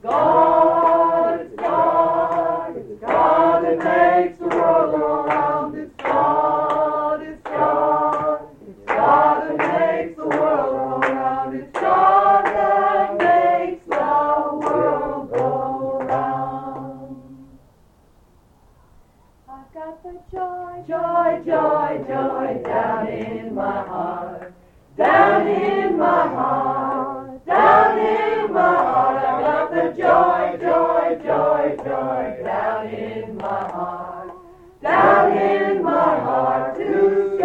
God, it's God, it's God that makes the world go round. It's God, it's God, it's God that makes the world go round. It's God that makes the world go round. I've got the joy, joy, joy, joy down in my heart, down in my heart, down in my heart. I've got the joy, joy, joy, joy down in my heart, down in my heart to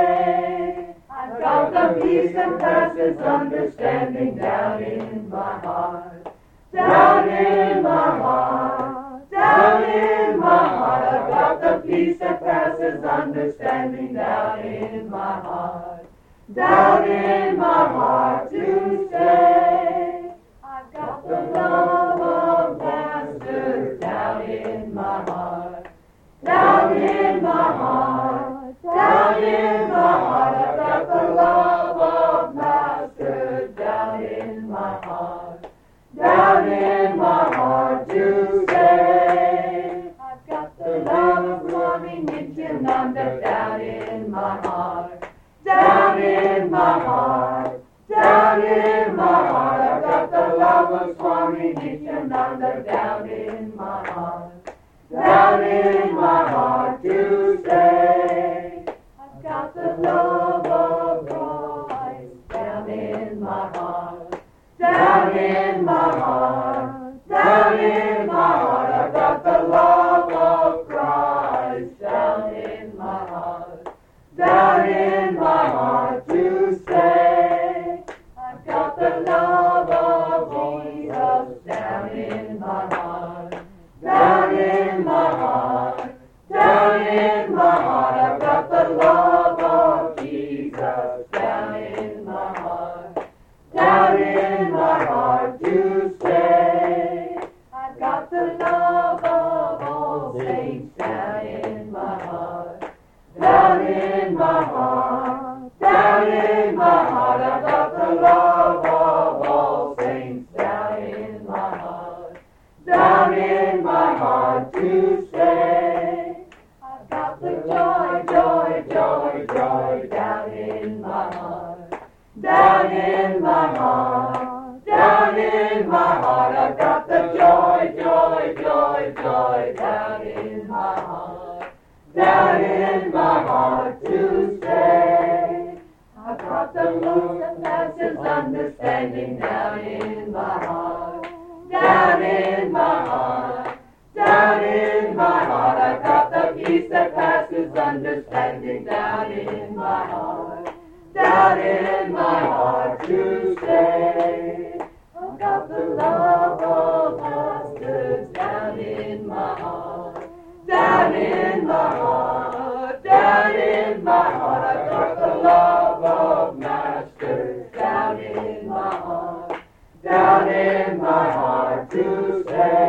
stay. I've got the peace that passes understanding down in my heart, down in my heart, down in my heart. I've got the peace that passes understanding down in my heart, down in my heart to stay. I've got the love of masters down in my heart, down in my heart, down in my heart. I've got the love of masters down in my heart, down in my heart to stay. I've got the love of Swami Nityananda down in my heart, down in my heart, down in my heart. I've got the love of Swami Nityananda down in my heart, down in my heart to stay. I've got the love of Christ down in my heart, down in my heart, down in my heart. I've got the love of Christ down in my heart, down in my heart to stay. I've got the love of Jesus down in my heart, down in my heart, down in my heart. I've got the love of Jesus down in my heart, down in my heart to stay. I've got the love of all saints down in my heart, down in my heart, down in my heart. I've got the love of all saints down in my heart, down in my heart to stay. I've got the joy, joy, joy, joy down in my heart, down in my heart, down in my heart. I've got the joy, joy, joy, joy down in my heart, down in my heart to stay. I've got the love that passes understanding down in my heart, down in my heart, down in my heart. I've got the peace that passes understanding down in my heart, down in my heart to stay. I've got the love of masters down in my heart, down in my heart, down in my heart. I've got the love of masters down in my heart, down in my heart to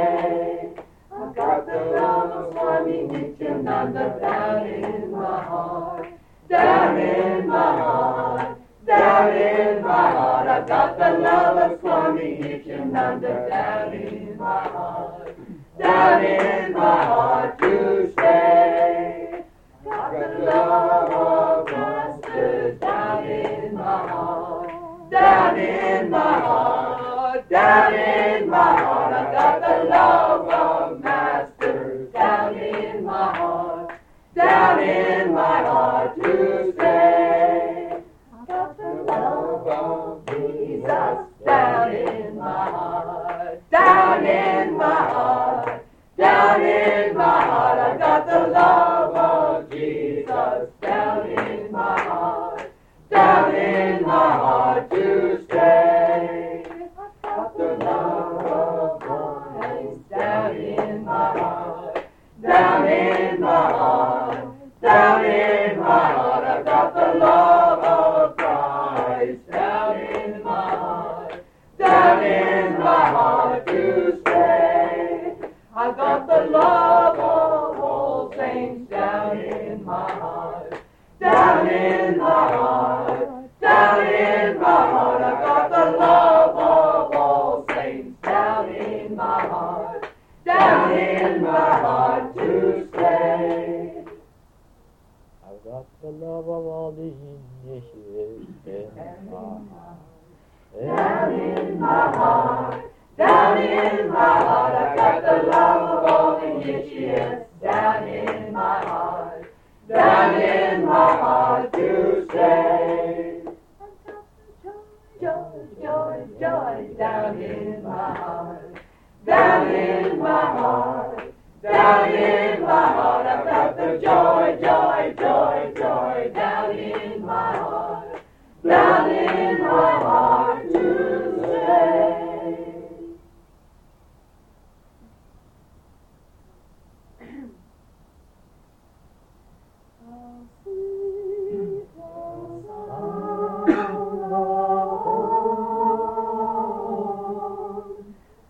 stay. I've got the love of Swami Nityananda down in my heart, down in my heart, down in my heart. I've got the love of Swami Nityananda down in my heart, down in my heart to stay. Got the love of masters down in my heart, down in my heart, down in my heart. I've got the love of masters down in my heart, down in my heart to stay. I've got the love of Jesus down in my heart, down in my heart, down in my heart. I've got the love of Jesus down in my heart, down in my heart to stay. I've got the love of my heart, down in my heart to stay. I've got the love of all the initiates in my heart. Down in my heart, down in my heart, I've got the love of all the initiates. Down in my heart, down in my heart to stay. I've got the joy, joy, joy, down in my heart, down in my heart, down in my heart. I've got the joy, joy, joy, joy, down in my heart, down in my heart to stay.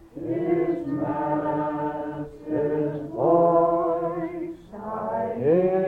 His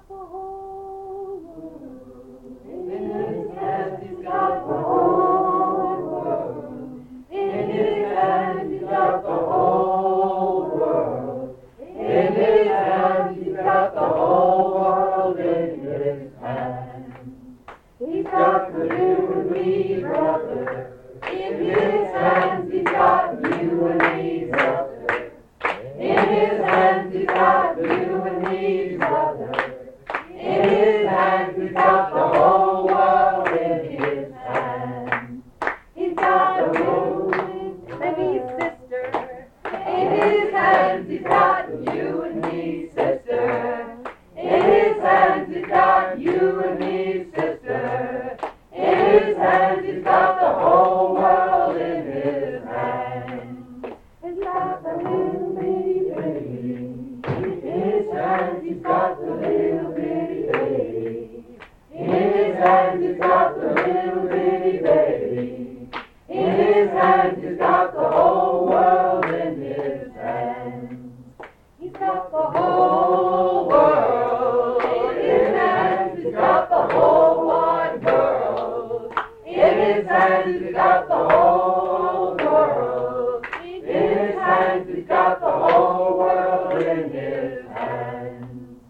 the whole world. In his hands he's got the whole world. In his hands he's got the whole world. In his hands he's got the whole world in his hands. He's got the you and me, brother. In his hands he's got you and me, brother. In his hands he's got you and me, brother. In his hands he's got the whole world in his hands. He's got the moon and me, sister. In his hands he's got you and me, sister. In his hands he's got you and me, sister. In his hands he's got the whole world in his hands. He's got the little bitty baby. In his hands he's got the little bitty baby. In his hands he's got the little bitty baby. In his hands he's got the whole world in his hands. He's got the whole world in his hands. He's got the whole wide world in his hands. He's got the whole world in his hands. He's got the whole world in his hands.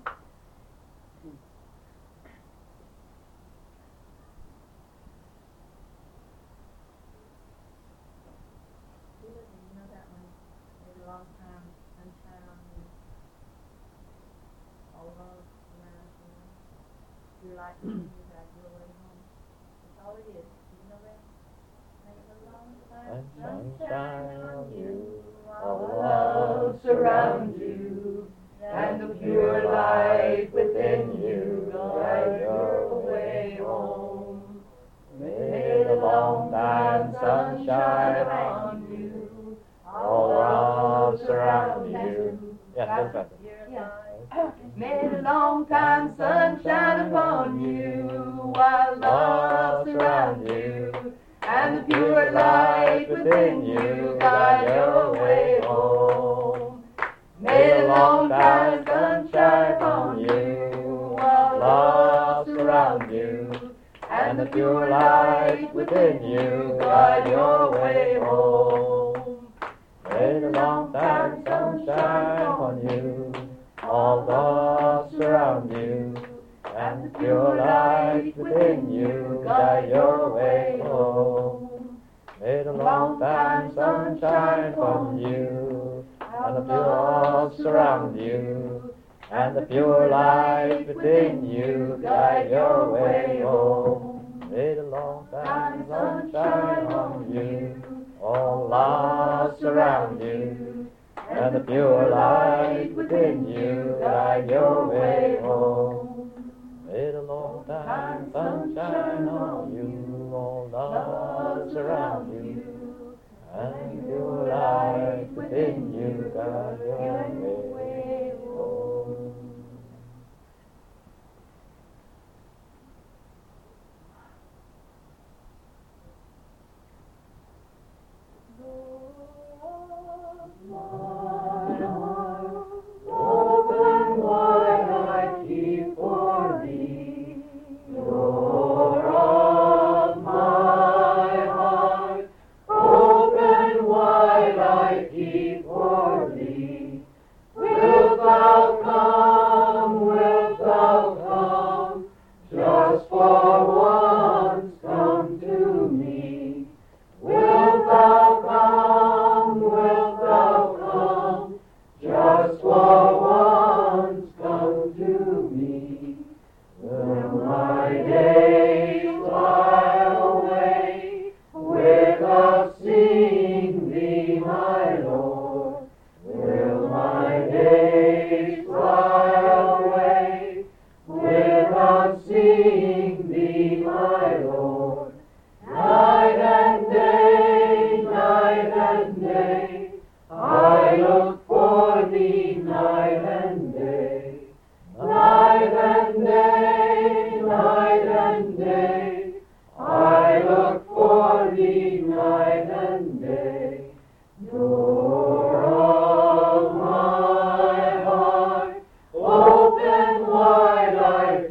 You know that one? Maybe a long time, sunshine on you. All love around you. You like me, you got your way home. That's all it is. You know that? Maybe a long time, sunshine on you. All love surrounds you, and the pure light within you guide your way home. May the long time sunshine on you, all love surround you. Yes, that's better. May the long time sunshine upon you, while love surround you, and the pure light within you guide your way home. May the long time sunshine upon you, while love surround you, and the pure light within you guide your way home. May the long time sunshine on you, all love surround you, and the pure light within you guide your way home. May the long time sunshine on you, and the pure love surround you, and the pure light within you guide your way home. May the long time sunshine on you, all love surround you, and the pure light within you guide your way home. May the long time sunshine on you, all love surround you, and the pure light within you guide your way home. Open wide I keep for thee, door of my heart. Open wide I keep for thee. Wilt thou come, wilt thou come, just for once come to me. Wilt thou come, wilt thou come, just for once come to me. Will my days while away without seeing thee, my Lord? Will my days while away without seeing thee, my Lord? Night and day, I look for thee night and day. Night and day,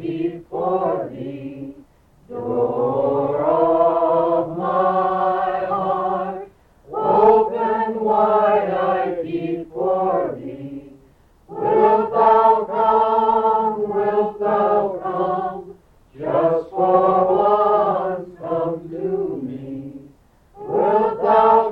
keep for thee. Door of my heart, open wide I keep for thee. Wilt thou come, wilt thou come, just for once come to me. Wilt thou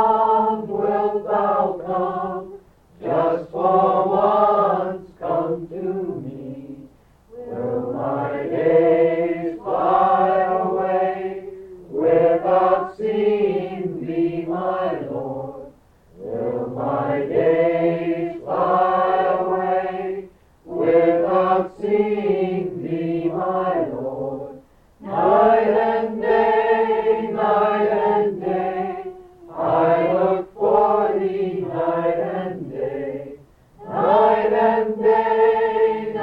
come, just for once come to me. Will my days fly away without seeing thee, my Lord? Will my days fly away without seeing thee, my Lord? Night and day, I look for thee, night and day. Night and day,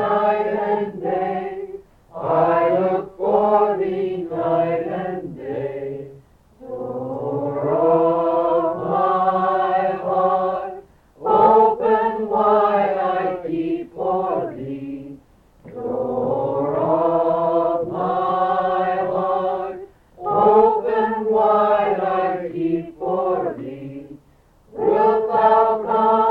I look for thee, night and day. Door of my heart, open wide I keep for thee. Door of my heart, open wide I keep for thee. Wilt thou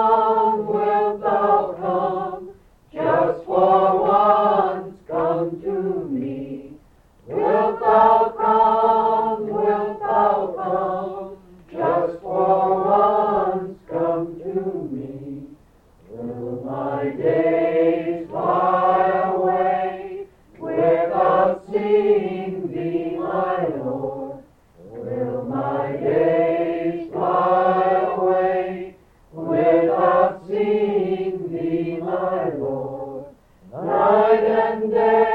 come, just for once come to me. Wilt thou come, just for once come to me. Will my days fly away without seeing thee, my Lord? Will my days fly away without seeing thee, my Lord? Night and day,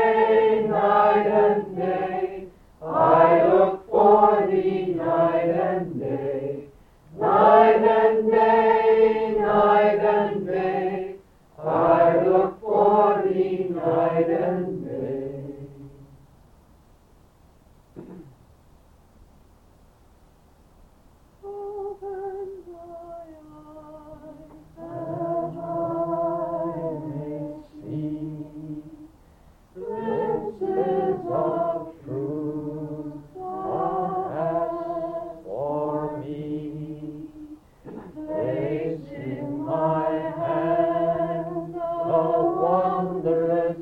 I look for thee, night and day. Night and day, I look for thee, night and day. Open my eyes that I may see glimpses of truth thou hast for me. Place in my hand the wondrous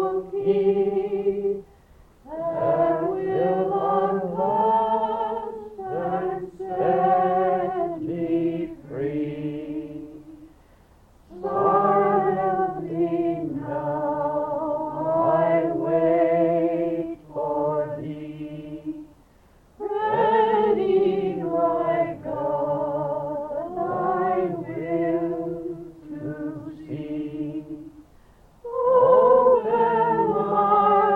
key that will unlock and set me free. Silently now I wait for thee. Ready, my God, thy will to see. Open my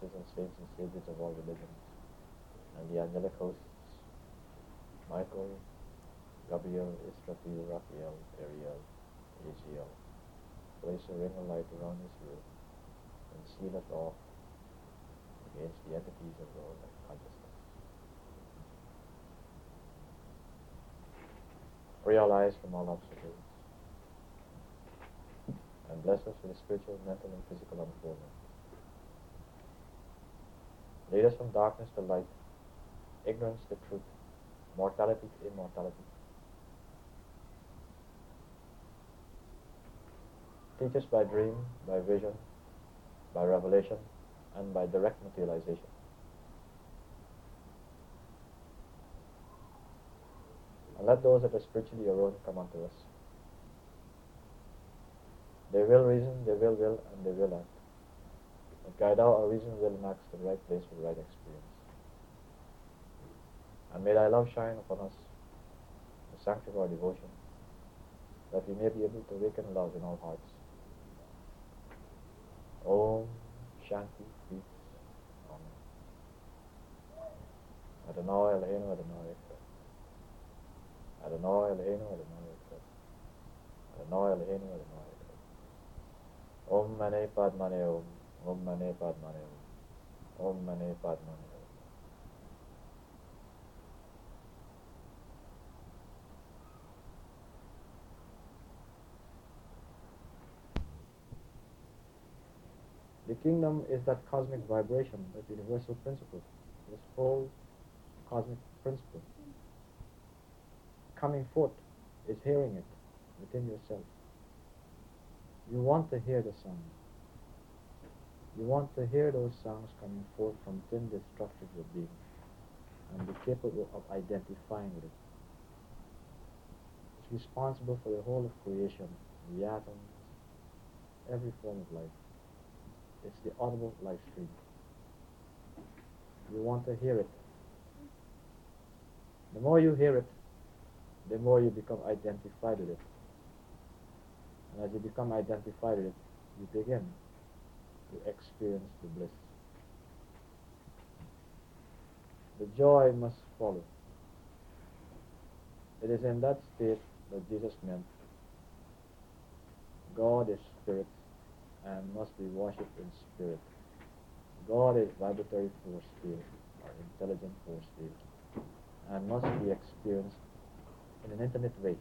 princes and saints and saviors of all religions, and the angelic hosts, Michael, Gabriel, Israfil, Raphael, Ariel, Aziel, place a ring of light around his roof, and seal it off against the entities of world and consciousness. Free our lives from all obstacles, and bless us with spiritual, mental, and physical unfoldment. Lead us from darkness to light, ignorance to truth, mortality to immortality. Teach us by dream, by vision, by revelation, and by direct materialization. And let those that are spiritually your own come unto us. They will reason, they will will, and they will act. But guide our reason, will, and acts to the right place for the right experience. And may thy love shine upon us, the sanctity of our devotion, that we may be able to awaken love in our hearts. Om Shanti Peace. Amen. Adonai Eloheinu Adonai Echad. Adonai Eloheinu Adonai Echad. Adonai Eloheinu Adonai Echad. Om Mane Padmane Om. Om Mane Padmane Om. Om Mane Padmane Om. The kingdom is that cosmic vibration, that universal principle, this whole cosmic principle. Coming forth is hearing it within yourself. You want to hear the sound. You want to hear those sounds coming forth from within the structure of your being and be capable of identifying with it. It's responsible for the whole of creation, the atoms, every form of life. It's the audible life stream. You want to hear it. The more you hear it, the more you become identified with it. And as you become identified with it, you begin to experience the bliss. The joy must follow. It is in that state that Jesus meant God is spirit and must be worshipped in spirit. God is vibratory force field, or intelligent force field, and must be experienced in an intimate way.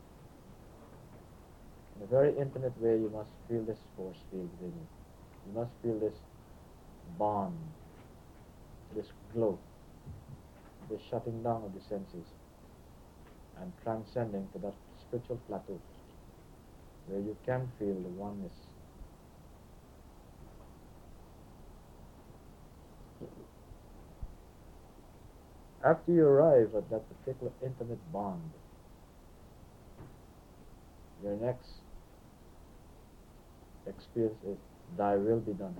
In a very intimate way, you must feel this force field within you. You must feel this bond, this glow, this shutting down of the senses, and transcending to that spiritual plateau where you can feel the oneness. After you arrive at that particular intimate bond, your next experience is, thy will be done.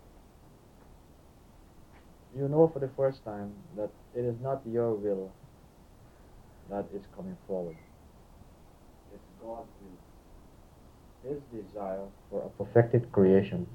You know for the first time that it is not your will that is coming forward. It's God's will. His desire for a perfected creation.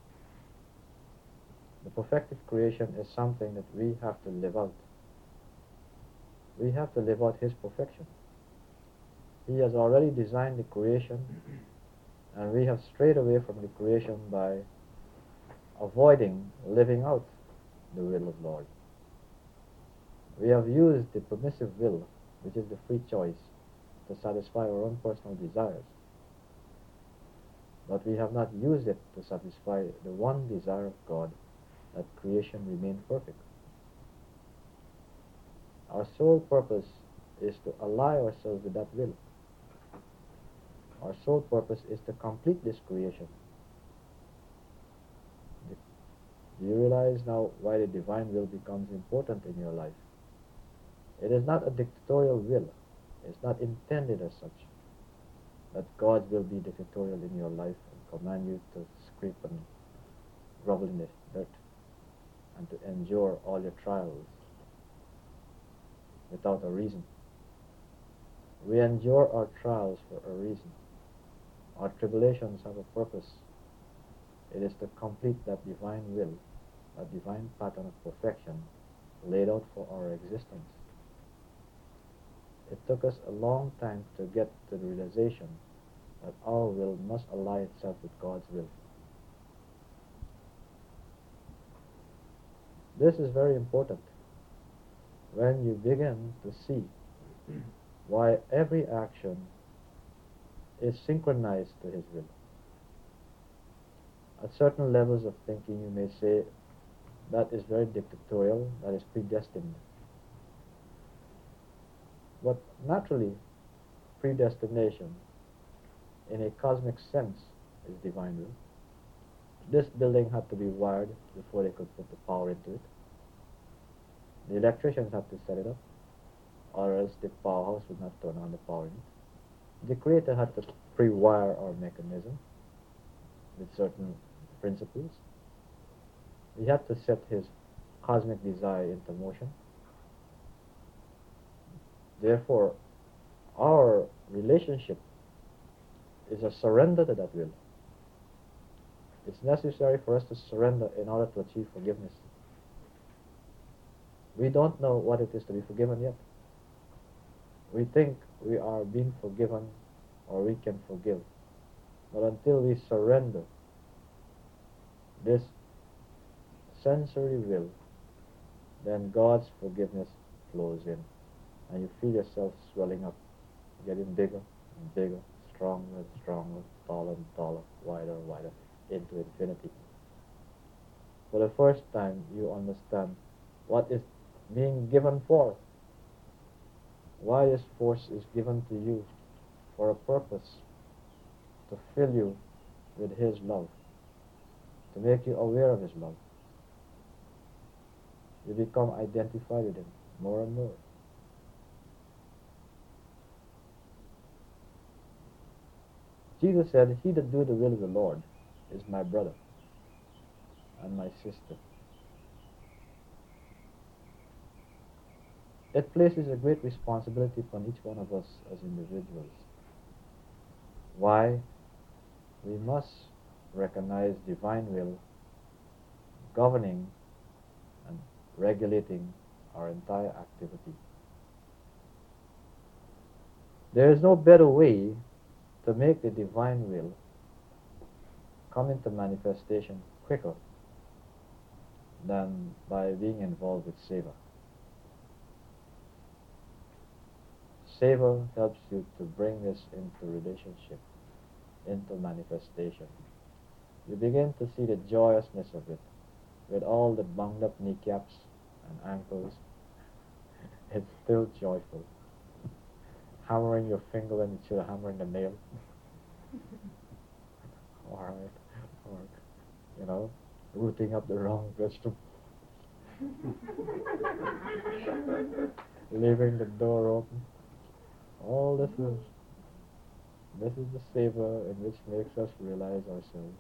The perfected creation is something that we have to live out. We have to live out His perfection. He has already designed the creation, and we have strayed away from the creation by avoiding living out the will of Lord. We have used the permissive will, which is the free choice, to satisfy our own personal desires. But we have not used it to satisfy the one desire of God, that creation remain perfect. Our sole purpose is to ally ourselves with that will. Our sole purpose is to complete this creation. Do you realize now why the divine will becomes important in your life? It is not a dictatorial will. It's not intended as such that God will be dictatorial in your life and command you to scrape and grovel in the dirt and to endure all your trials without a reason. We endure our trials for a reason. Our tribulations have a purpose. It is to complete that divine will a divine pattern of perfection laid out for our existence. It took us a long time to get to the realization that our will must align itself with God's will. This is very important when you begin to see why every action is synchronized to His will. At certain levels of thinking, you may say that is very dictatorial, that is predestined. But naturally, predestination, in a cosmic sense, is divine will. This building had to be wired before they could put the power into it. The electricians had to set it up, or else the powerhouse would not turn on the power in it. The Creator had to pre-wire our mechanism with certain principles. He had to set His cosmic desire into motion. Therefore, our relationship is a surrender to that will. It's necessary for us to surrender in order to achieve forgiveness. We don't know what it is to be forgiven yet. We think we are being forgiven or we can forgive. But until we surrender this sensory will, then God's forgiveness flows in. And you feel yourself swelling up, getting bigger and bigger, stronger and stronger, taller and taller, wider and wider, into infinity. For the first time, you understand what is being given for. Why this force is given to you for a purpose, to fill you with His love, to make you aware of His love. You become identified with Him more and more. Jesus said, "He that do the will of the Lord is my brother and my sister." It places a great responsibility upon each one of us as individuals. Why? We must recognize divine will governing and regulating our entire activity. There is no better way to make the divine will come into manifestation quicker than by being involved with Seva. Seva helps you to bring this into relationship, into manifestation. You begin to see the joyousness of it, with all the bunged up kneecaps and ankles. It's still joyful. Hammering your finger when you should have hammered the nail. Or rooting up the wrong vegetable. Leaving the door open. All this is the savor in which makes us realize ourselves.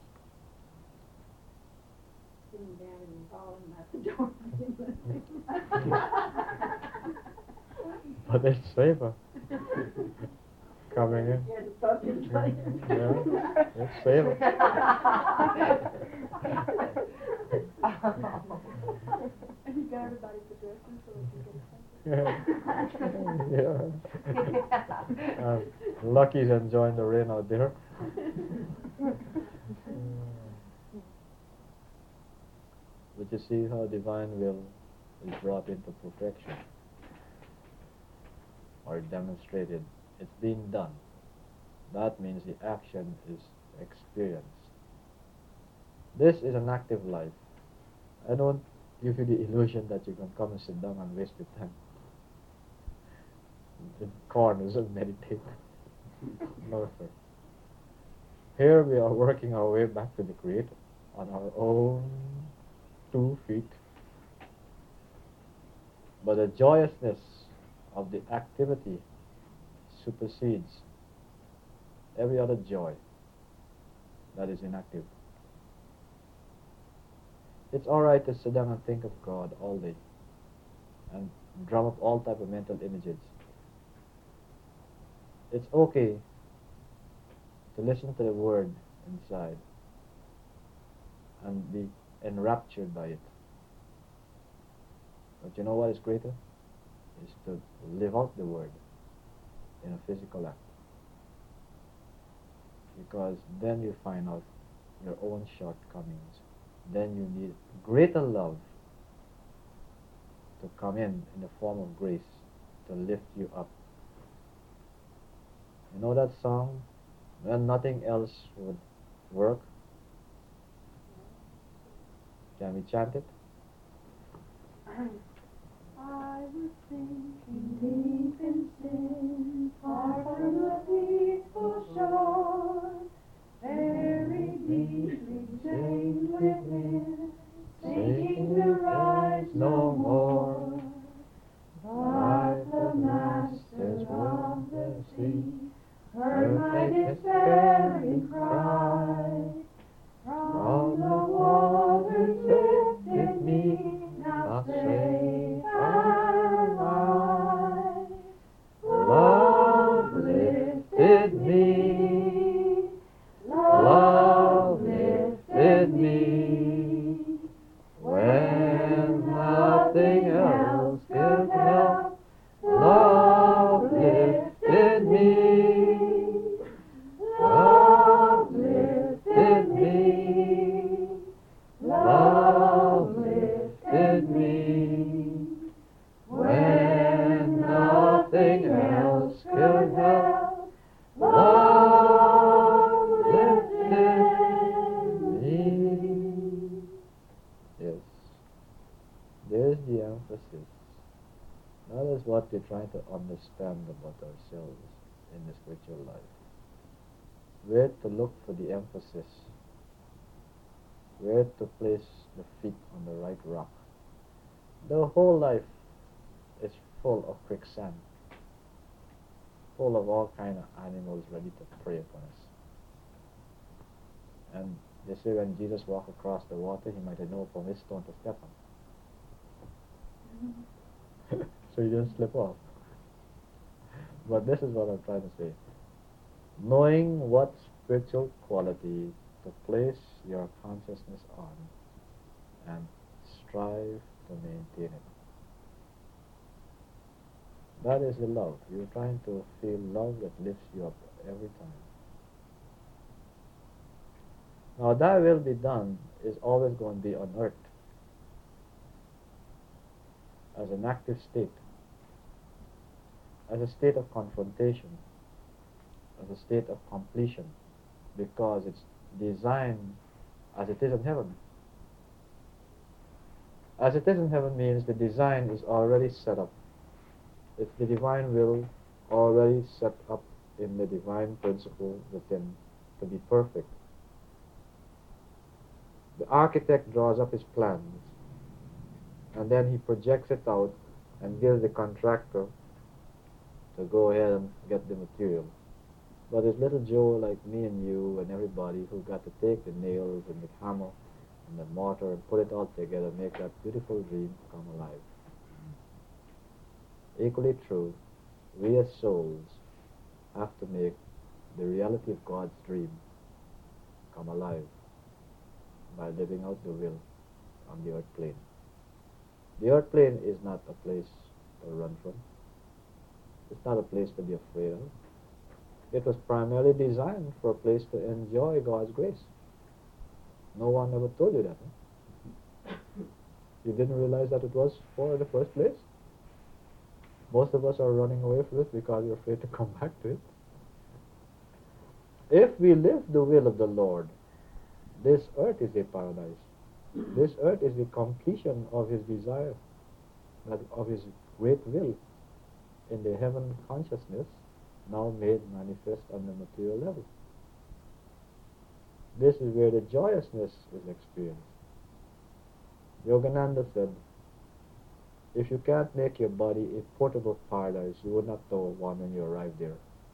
Sitting down and falling out the door. But it's savor coming in. Yeah, the pumpkin playing. Yeah, it's savor. Have you got everybody's addresses so we can get a Yeah. Lucky's enjoying the rain out there. But you see how divine will is brought into perfection or demonstrated. It's being done. That means the action is experienced. This is an active life. I don't give you the illusion that you can come and sit down and waste your time in corners and meditate. No, sir. Here we are working our way back to the Creator on our own 2 feet. But the joyousness of the activity supersedes every other joy that is inactive. It's alright to sit down and think of God all day and drum up all type of mental images. It's okay to listen to the word inside and be enraptured by it. But you know what is greater? Is to live out the word in a physical act. Because then you find out your own shortcomings. Then you need greater love to come in the form of grace to lift you up. You know that song? When nothing else would work? Can we chant it? I was sinking deep in sin, far from the peaceful shore, very deeply chained within, sinking to rise no more. But the masters of the sea heard my despairing cry. From the waters lifted me, now safe am I. Love lifted me, love lifted me, when nothing else could help. Love lifted me, love lifted me, love lifted me, when nothing else could help. Love lifted me. Yes. There's the emphasis. That is what we're trying to understand about ourselves in the spiritual life. Where to look for the emphasis. Where to place the feet on the right rock. The whole life is full of quicksand. Full of all kind of animals ready to prey upon us. And they say when Jesus walked across the water, he might have known from his stone to step on. So he didn't slip off. But this is what I'm trying to say. Knowing what spiritual quality to place your consciousness on and strive to maintain it. That is the love. You're trying to feel love that lifts you up every time. Now that will be done is always going to be on earth as an active state, as a state of confrontation, as a state of completion, because it's designed as it is in heaven. As it is in heaven means the design is already set up. It's the divine will already set up in the divine principle within to be perfect. The architect draws up his plans and then he projects it out and gives the contractor to go ahead and get the material. But it's little Joe like me and you and everybody who got to take the nails and the hammer and the mortar and put it all together, make that beautiful dream come alive. Equally true, we as souls have to make the reality of God's dream come alive by living out the will on the earth plane. The earth plane is not a place to run from. It's not a place to be afraid of. It was primarily designed for a place to enjoy God's grace. No one ever told you that. Huh? You didn't realize that it was for the first place? Most of us are running away from it because we're afraid to come back to it. If we live the will of the Lord, this earth is a paradise. This earth is the completion of His desire, of His great will in the heaven consciousness now made manifest on the material level. This is where the joyousness is experienced. Yogananda said, if you can't make your body a portable paradise, you would not know one when you arrive there.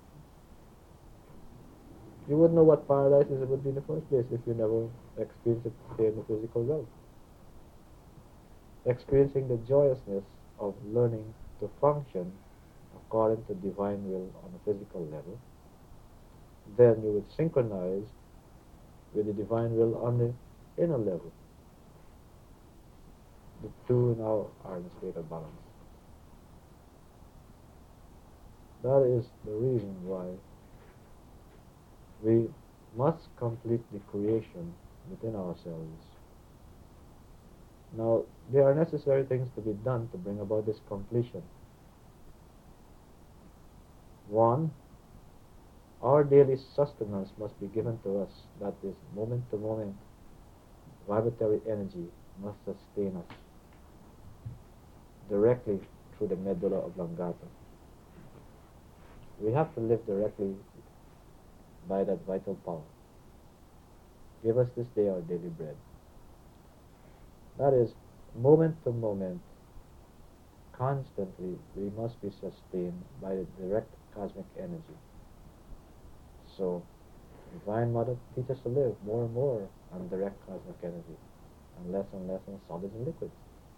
You wouldn't know what paradise is it would be in the first place if you never experienced it here in the physical realm. Experiencing the joyousness of learning to function according to divine will on a physical level, then you would synchronize with the divine will on the inner level. the two now are in a state of balance. That is the reason why we must complete the creation within ourselves. Now, there are necessary things to be done to bring about this completion. One, our daily sustenance must be given to us. That is, moment-to-moment vibratory energy must sustain us directly through the medulla oblongata. We have to live directly by that vital power. Give us this day our daily bread. That is, moment to moment, constantly, we must be sustained by the direct cosmic energy. So, Divine Mother, teach us to live more and more on direct cosmic energy, and less on solids and liquids.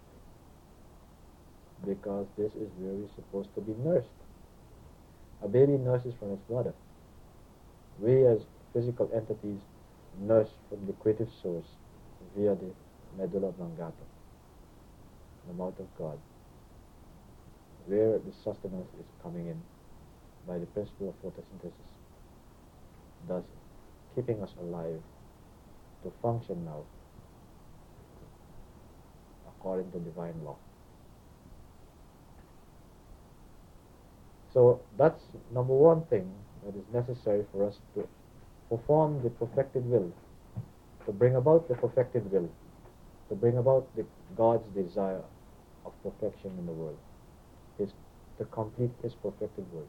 Because this is where we're supposed to be nursed. A baby nurses from its mother. We as physical entities nurse from the creative source via the medulla oblongata, the mouth of God, where the sustenance is coming in by the principle of photosynthesis, thus keeping us alive to function now according to divine law. So that's number one thing that is necessary for us to perform the perfected will, to bring about the perfected will, to bring about God's desire of perfection in the world, to complete His perfected will.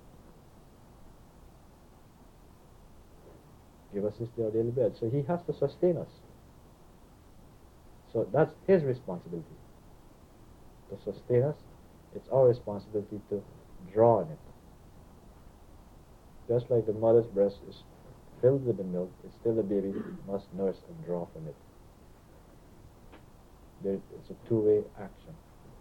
Give us this day our daily bread. So He has to sustain us. So that's His responsibility, to sustain us. It's our responsibility to draw on it. Just like the mother's breast is filled with the milk, it's still the baby must nurse and draw from it. It's a two-way action.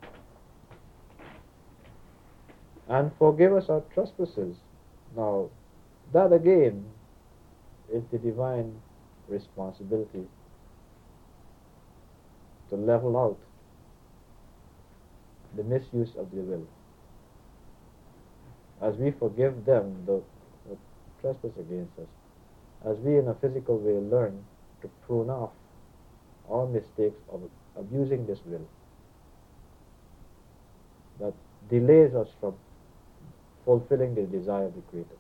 And forgive us our trespasses. Now, that again is the divine responsibility to level out the misuse of the will. As we forgive them the trespass against us, as we in a physical way learn to prune off all mistakes of abusing this will that delays us from fulfilling the desire of the Creator.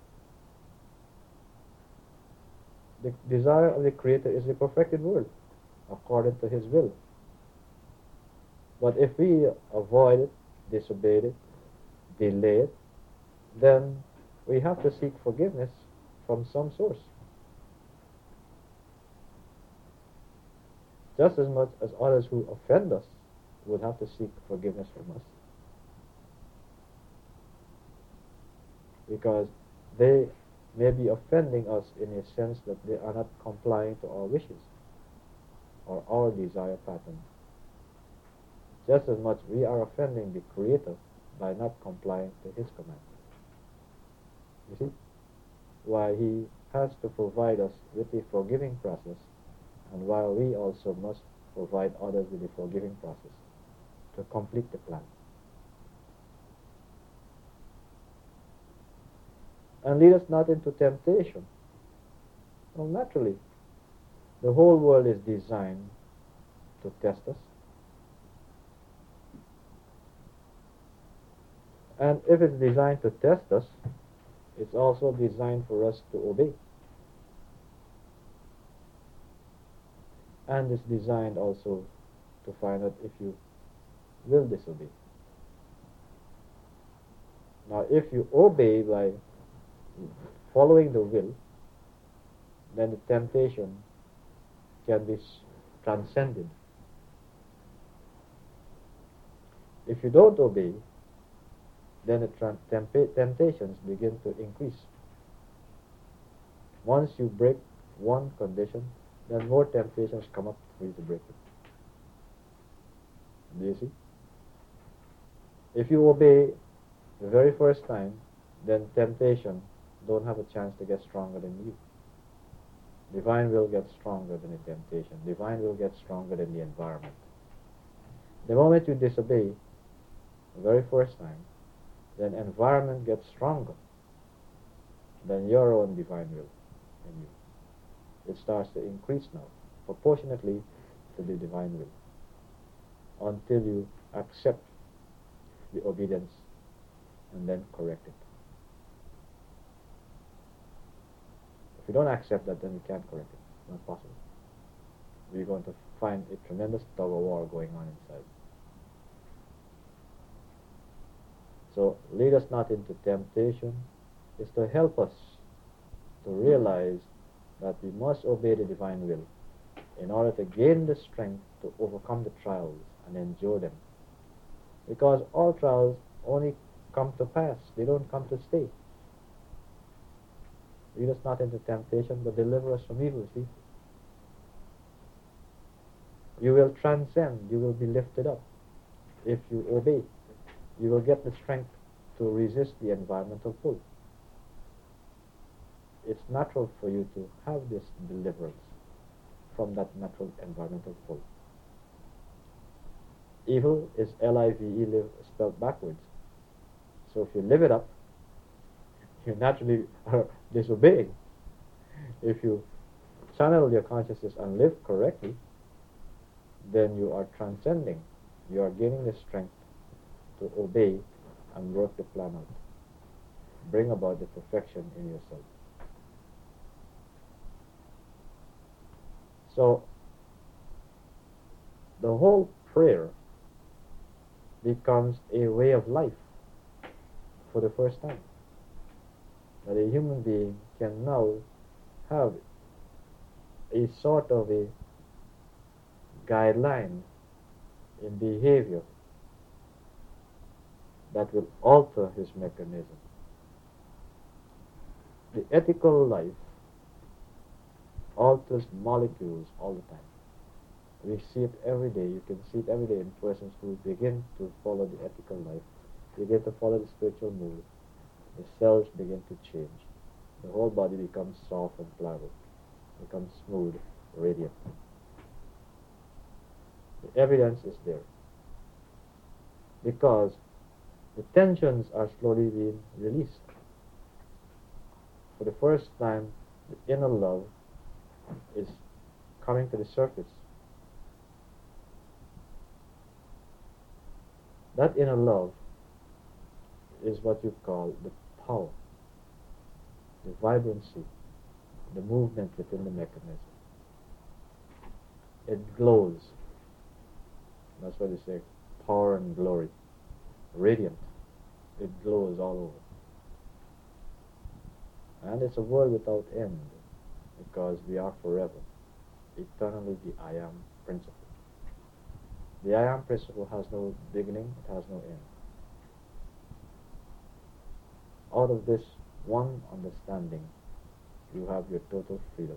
The desire of the Creator is the perfected world according to His will. But if we avoid it, disobey it, delay it, then we have to seek forgiveness from some source. Just as much as others who offend us would have to seek forgiveness from us. Because they may be offending us in a sense that they are not complying to our wishes or our desire pattern. Just as much we are offending the Creator by not complying to His command. You see? Why He has to provide us with a forgiving process, and while we also must provide others with a forgiving process to complete the plan. And lead us not into temptation. Well, naturally, the whole world is designed to test us. And if it's designed to test us, it's also designed for us to obey. And it's designed also to find out if you will disobey. Now, if you obey by following the will, then the temptation can be transcended. If you don't obey, then the temptations begin to increase. Once you break one condition, then more temptations come up for you to break it. Do you see? If you obey the very first time, then temptation don't have a chance to get stronger than you. Divine will gets stronger than the temptation. Divine will gets stronger than the environment. The moment you disobey the very first time, then environment gets stronger than your own divine will in you. It starts to increase now, proportionately to the divine will, until you accept the obedience and then correct it. If you don't accept that, then you can't correct it. It's not possible. We're going to find a tremendous tug of war going on inside. So, lead us not into temptation is to help us to realize that we must obey the divine will in order to gain the strength to overcome the trials and endure them. Because all trials only come to pass, they don't come to stay. Lead us not into temptation, but deliver us from evil, see? You will transcend, you will be lifted up if you obey. You will get the strength to resist the environmental pull. It's natural for you to have this deliverance from that natural environmental pull. Evil is L-I-V-E, spelled backwards. So if you live it up, you naturally are disobeying. If you channel your consciousness and live correctly, then you are transcending. You are gaining the strength to obey and work the plan out. Bring about the perfection in yourself. So, the whole prayer becomes a way of life for the first time. That a human being can now have a sort of a guideline in behavior that will alter his mechanism. The ethical life alters molecules all the time. We see it every day. You can see it every day in persons who begin to follow the ethical life, begin to follow the spiritual mood. The cells begin to change. The whole body becomes soft and pliable, becomes smooth, radiant. The evidence is there. Because the tensions are slowly being released. For the first time, the inner love is coming to the surface. That inner love is what you call the power, the vibrancy, the movement within the mechanism. It glows. That's why they say power and glory. Radiant. It glows all over. And it's a world without end, because we are forever, eternally the I Am principle. The I Am principle has no beginning, it has no end. Out of this one understanding, you have your total freedom.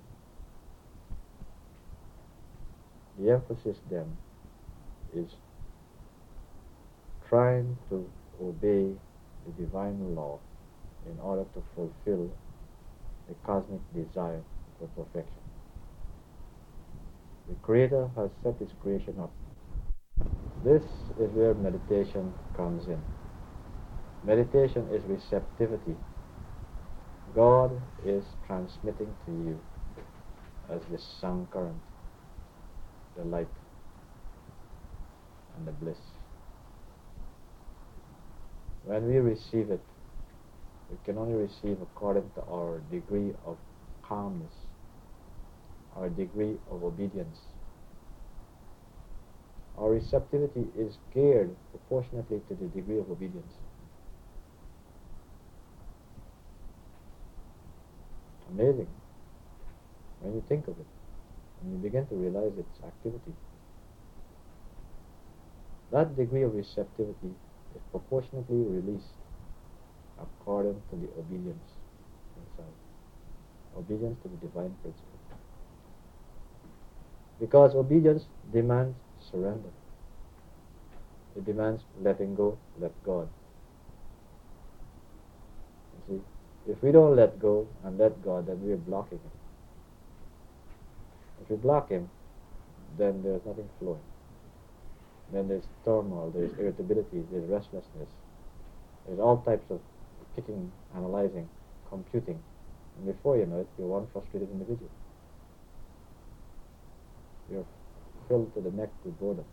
The emphasis then is trying to obey the divine law in order to fulfill the cosmic desire for perfection. The Creator has set His creation up. This is where meditation comes in. Meditation is receptivity. God is transmitting to you as the sound current, the light, and the bliss. When we receive it, we can only receive according to our degree of calmness, our degree of obedience. Our receptivity is geared proportionately to the degree of obedience. Amazing when you think of it, and you begin to realize its activity. That degree of receptivity is proportionately released according to the obedience inside. Obedience to the divine principle. Because obedience demands surrender. It demands letting go, let God. You see, if we don't let go and let God, then we are blocking Him. If we block Him, then there's nothing flowing. Then there's turmoil, there's irritability, there's restlessness. There's all types of picking, analyzing, computing. And before you know it, you're one frustrated individual. You're filled to the neck with boredom.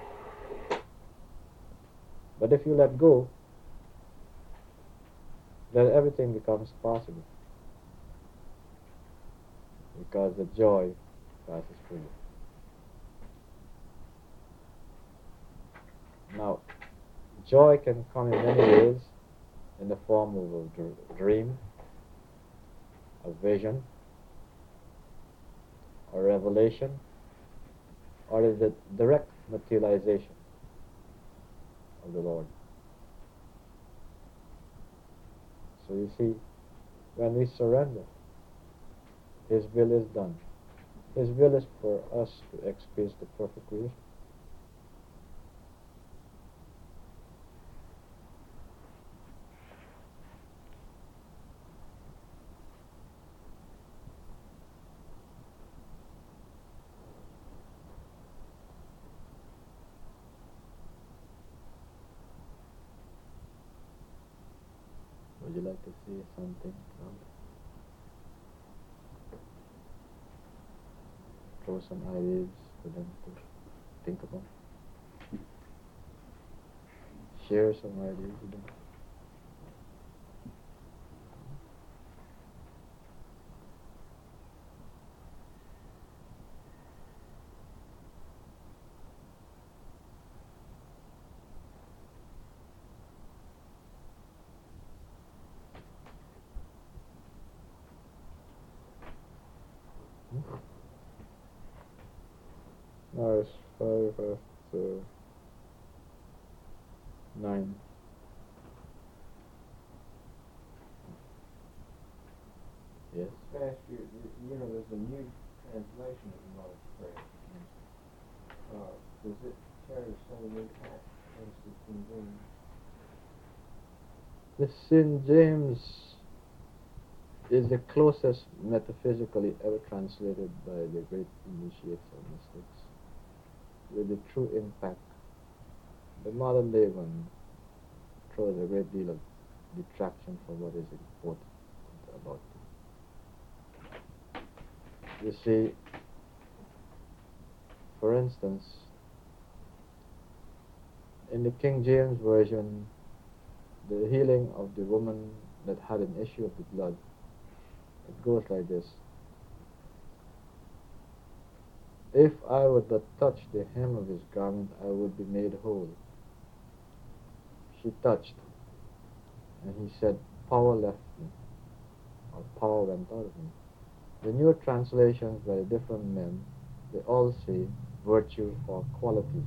But if you let go, then everything becomes possible. Because the joy passes through you. Now, joy can come in many ways, in the form of a dream, a vision, a revelation, or is it direct materialization of the Lord? So you see, when we surrender, His will is done. His will is for us to experience the perfect creation. Would you like to see something? Throw some ideas for them to think about. Share some ideas with them. Now it's 5 after 9. Yes? Last year, there's a new translation of the Lord's Prayer. Does it carry the same impact as the King James? The St. James is the closest metaphysically ever translated by the great initiates or mystics, with the true impact. The modern day one throws a great deal of detraction for what is important about it. You see, for instance, in the King James Version, the healing of the woman that had an issue of the blood, it goes like this. If I would but touch the hem of his garment, I would be made whole. She touched, and he said, power left me, or power went out of me. The newer translations by the different men, they all say virtue or quality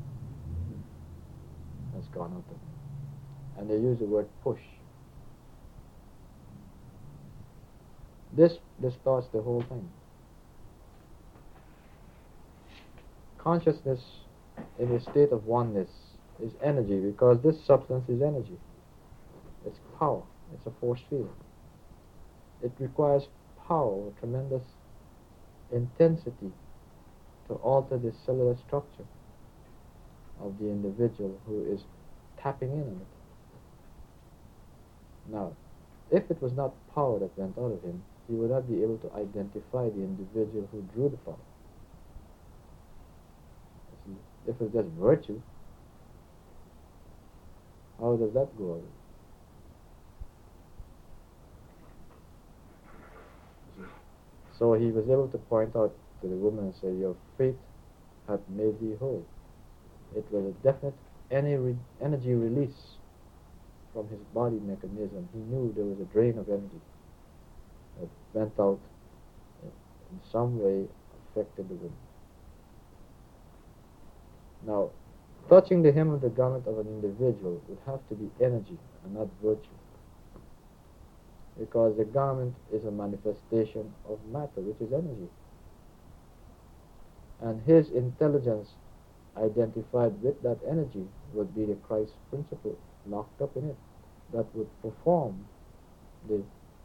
has gone out of me. And they use the word push. This distorts the whole thing. Consciousness in a state of oneness is energy, because this substance is energy. It's power. It's a force field. It requires power, tremendous intensity, to alter the cellular structure of the individual who is tapping in on it. Now, if it was not power that went out of him, he would not be able to identify the individual who drew the power. If it's just virtue, how does that go out? So he was able to point out to the woman and say, your faith hath made thee whole. It was a definite energy release from his body mechanism. He knew there was a drain of energy that went out, in some way affected the woman. Now, touching the hem of the garment of an individual would have to be energy and not virtue, because the garment is a manifestation of matter, which is energy. And his intelligence identified with that energy would be the Christ principle locked up in it, that would perform the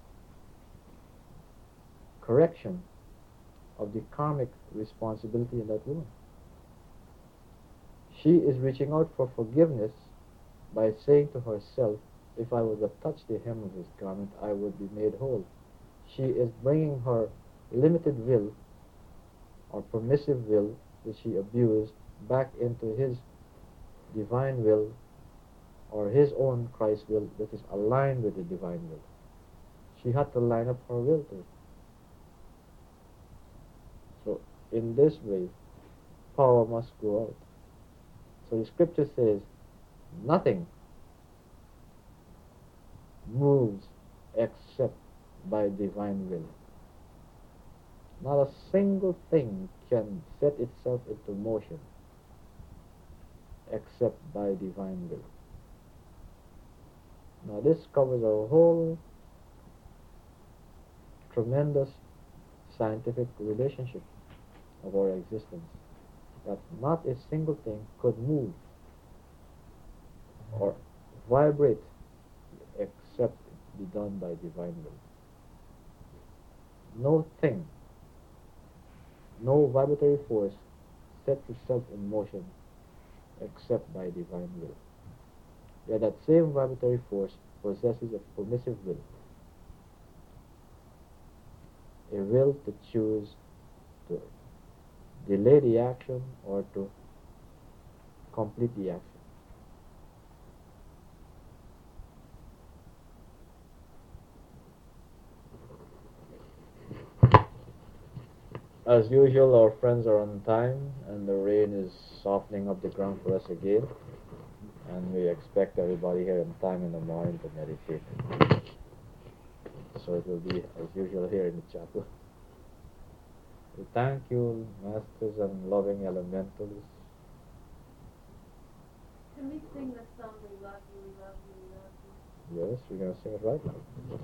correction of the karmic responsibility in that woman. She is reaching out for forgiveness by saying to herself, if I would have touched the hem of his garment, I would be made whole. She is bringing her limited will or permissive will that she abused back into his divine will or his own Christ will that is aligned with the divine will. She had to line up her will to it. So in this way, power must go out. So the scripture says, nothing moves except by divine will. Not a single thing can set itself into motion except by divine will. Now this covers a whole tremendous scientific relationship of our existence, that not a single thing could move or vibrate except be done by divine will. No thing, no vibratory force sets itself in motion except by divine will. Yet that same vibratory force possesses a permissive will, a will to choose to delay the action or to complete the action. As usual, our friends are on time and the rain is softening up the ground for us again, and we expect everybody here on time in the morning to meditate. So it will be as usual here in the chapel. We thank you, masters and loving elementals. Can we sing the song, We Love You, We Love You, We Love You? Yes, we're going to sing it right now.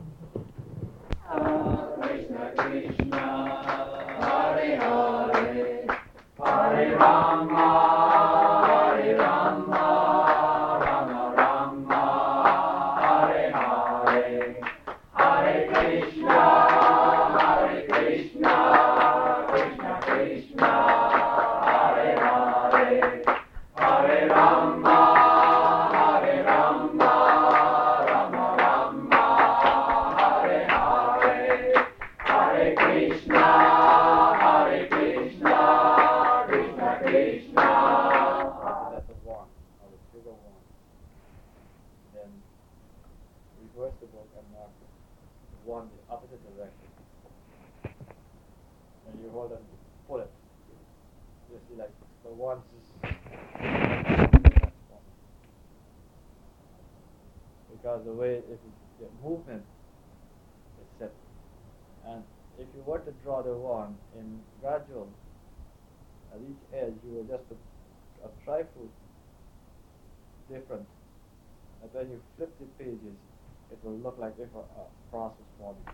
Krishna Krishna, Hare Hare, Hare Rama, Hare Rama, Rama Rama, Hare Hare, Hare Krishna, Hare Krishna, Krishna Krishna, Hare Hare, Hare Rama, Hare Rama, Rama Rama, Hare Hare, Hare Krishna, Hare Krishna, Krishna Krishna. That's a one, or the figure one. Then reverse the book and mark one the opposite direction. And you hold and pull it. You see, like the ones because the way the movement is set, and if you were to draw the one in gradual at each edge, you will just a trifle different, and when you flip the pages, it will look like if a cross was forming.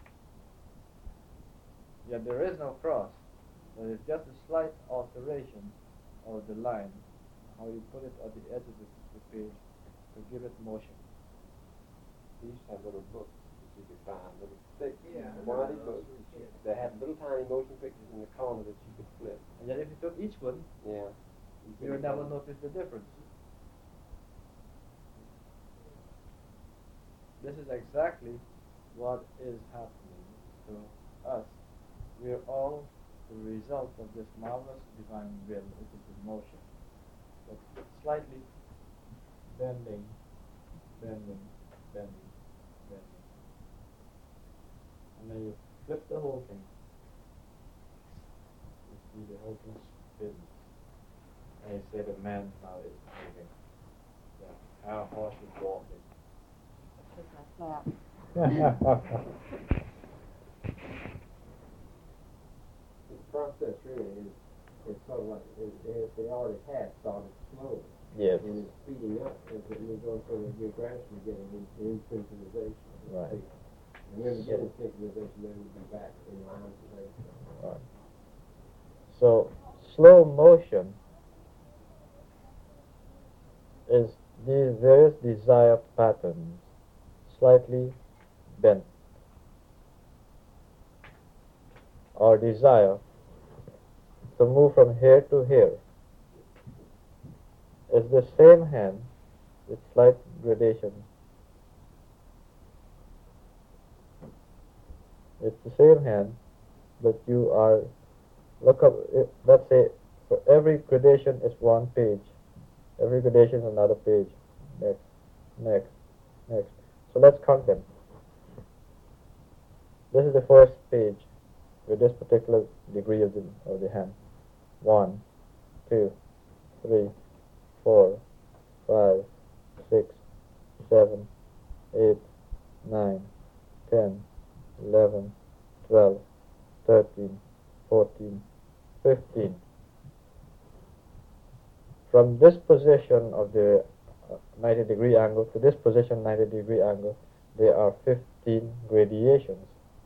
Yet there is no cross, but it's just a slight alteration of the line, how you put it at the edge of the page to give it motion. We used to have little books that you could find, little thick, wide books that had little tiny motion pictures in the corner that you could flip. And yet if you took each one, Yeah. you would never notice the difference. This is exactly what is happening to us. We are all the result of this marvelous divine will, which is in motion, but slightly bending, bending, bending, bending. And then you flip the whole thing. You see the whole thing spins. And you say the man now is moving. Our horse is walking. The process really is sort of like they already had started slow. Yes. And it's speeding up as it moves on, so that we're gradually getting in synchronization. Right. And when we get in synchronization, then we'll be back in line with the Right. So slow motion is these various desire patterns slightly bent. Our desire to move from here to here is the same hand with slight gradations. It's the same hand, but you are, look up, let's say for every gradation is one page. Every gradation is another page. Next, next, next. So let's count them. This is the first page with this particular degree of the hand. 1, 2, 3, 4, 5, 6, 7, 8, 9, 10, 11, 12, 13, 14, 15. From this position of the 90-degree angle to this position 90-degree angle, there are 15 gradations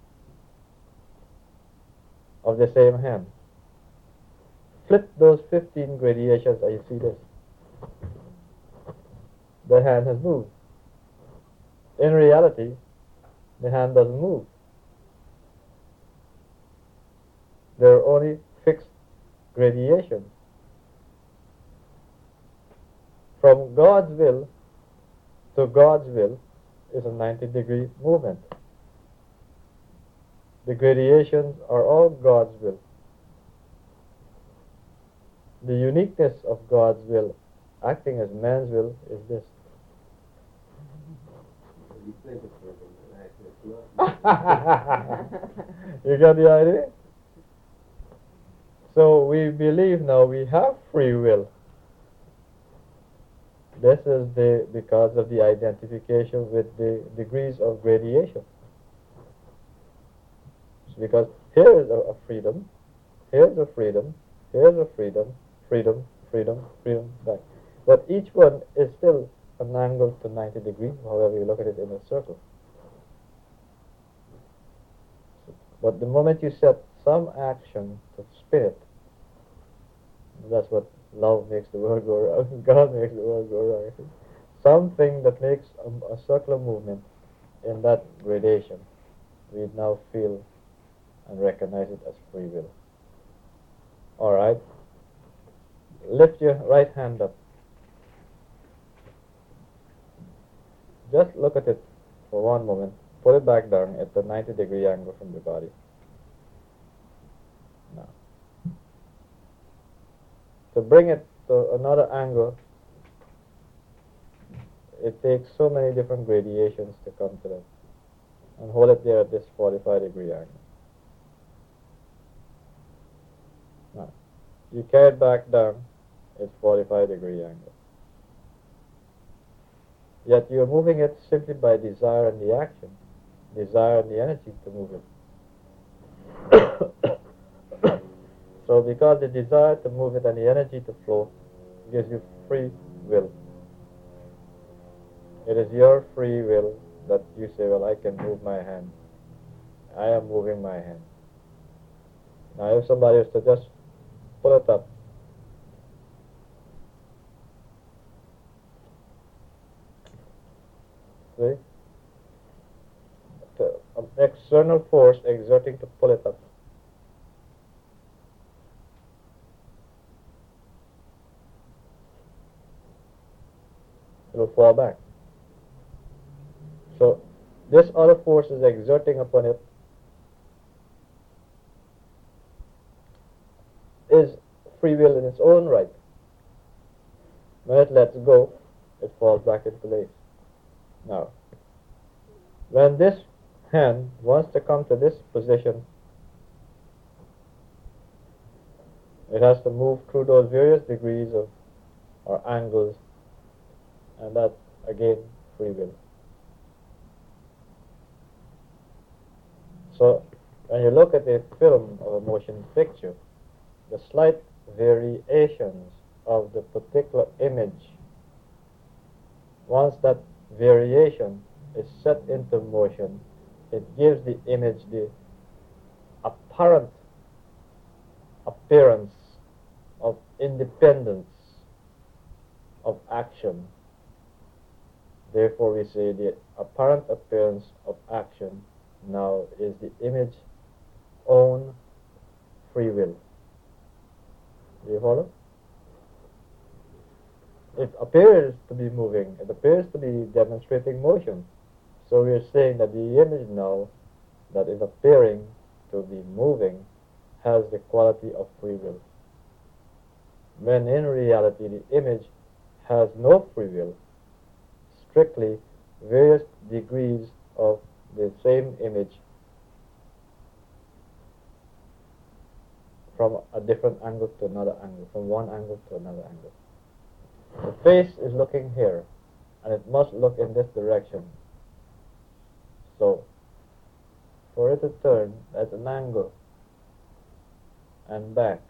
of the same hand. Flip those 15 gradations and you see this. The hand has moved. In reality, the hand doesn't move. There are only fixed gradations. From God's will to God's will is a 90-degree movement. The gradations are all God's will. The uniqueness of God's will acting as man's will is this. You got the idea? So we believe now we have free will. This is because of the identification with the degrees of gradation. Because here is a freedom, here's a freedom, here's a freedom, freedom, freedom, freedom, back. But each one is still an angle to 90 degrees, however you look at it in a circle. But the moment you set some action to spirit, that's what love makes the world go round, God makes the world go round. Something that makes a circular movement in that gradation, we now feel and recognize it as free will. Alright? Lift your right hand up. Just look at it for one moment. Put it back down at the 90-degree angle from the body. Now, to bring it to another angle, it takes so many different gradations to come to that. And hold it there at this 45-degree angle. Now, you carry it back down, it's 45-degree angle. Yet you're moving it simply by desire and the action, desire and the energy to move it. So because the desire to move it and the energy to flow gives you free will. It is your free will that you say, well, I can move my hand. I am moving my hand. Now if somebody is to just pull it up, see? An external force exerting to pull it up. It will fall back. So this other force is exerting upon it is free will in its own right. When it lets go, it falls back into place. Now, when this hand wants to come to this position, it has to move through those various degrees of or angles, and that's again free will. So when you look at a film or a motion picture, the slight variations of the particular image, once that variation is set into motion, it gives the image the apparent appearance of independence of action. Therefore we say the apparent appearance of action now is the image own free will. Do you follow? it appears to be moving. It appears to be demonstrating motion. So we are saying that the image now that is appearing to be moving has the quality of free will. When in reality the image has no free will, strictly various degrees of the same image from a different angle to another angle, from one angle to another angle. The face is looking here, and it must look in this direction. So, for it to turn at an angle and back,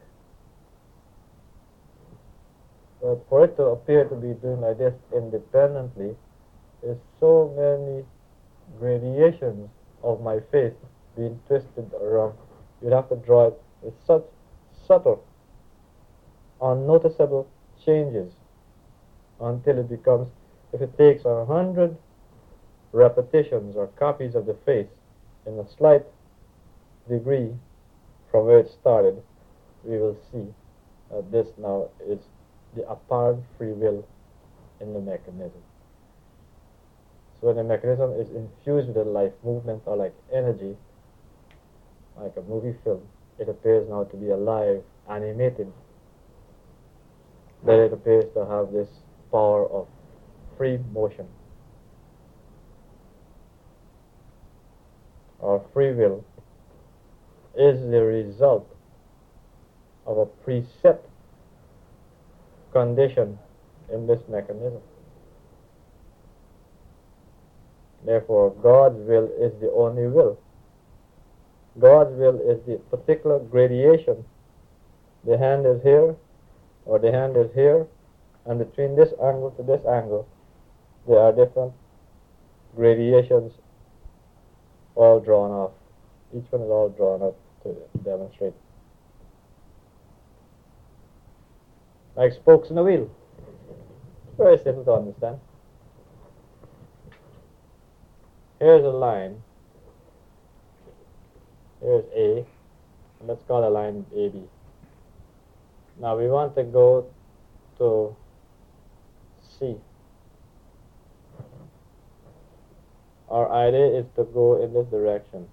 but for it to appear to be doing like this independently, there's so many gradations of my face being twisted around. You'd have to draw it with such subtle, unnoticeable changes until it becomes, if it takes 100 repetitions or copies of the face in a slight degree from where it started, we will see that this now is the apparent free will in the mechanism. So when the mechanism is infused with a life movement or like energy, like a movie film, it appears now to be alive, animated. Then it appears to have this power of free motion. Our free will is the result of a preset condition in this mechanism. Therefore, God's will is the only will. God's will is the particular gradation. The hand is here, or the hand is here, and between this angle to this angle, there are different gradations all drawn off. Each one is all drawn up to demonstrate. Like spokes in a wheel. Very simple to understand. Here's a line. Here's A. And let's call the line AB. Now we want to go to C. Our idea is to go in this direction.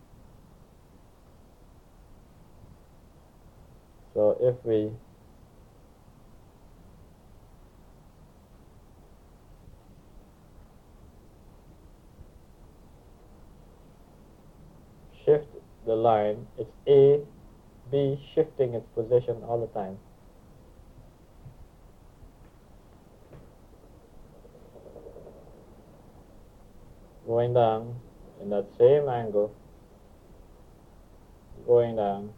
So if we shift the line, it's A, B shifting its position all the time. Going down in that same angle, going down,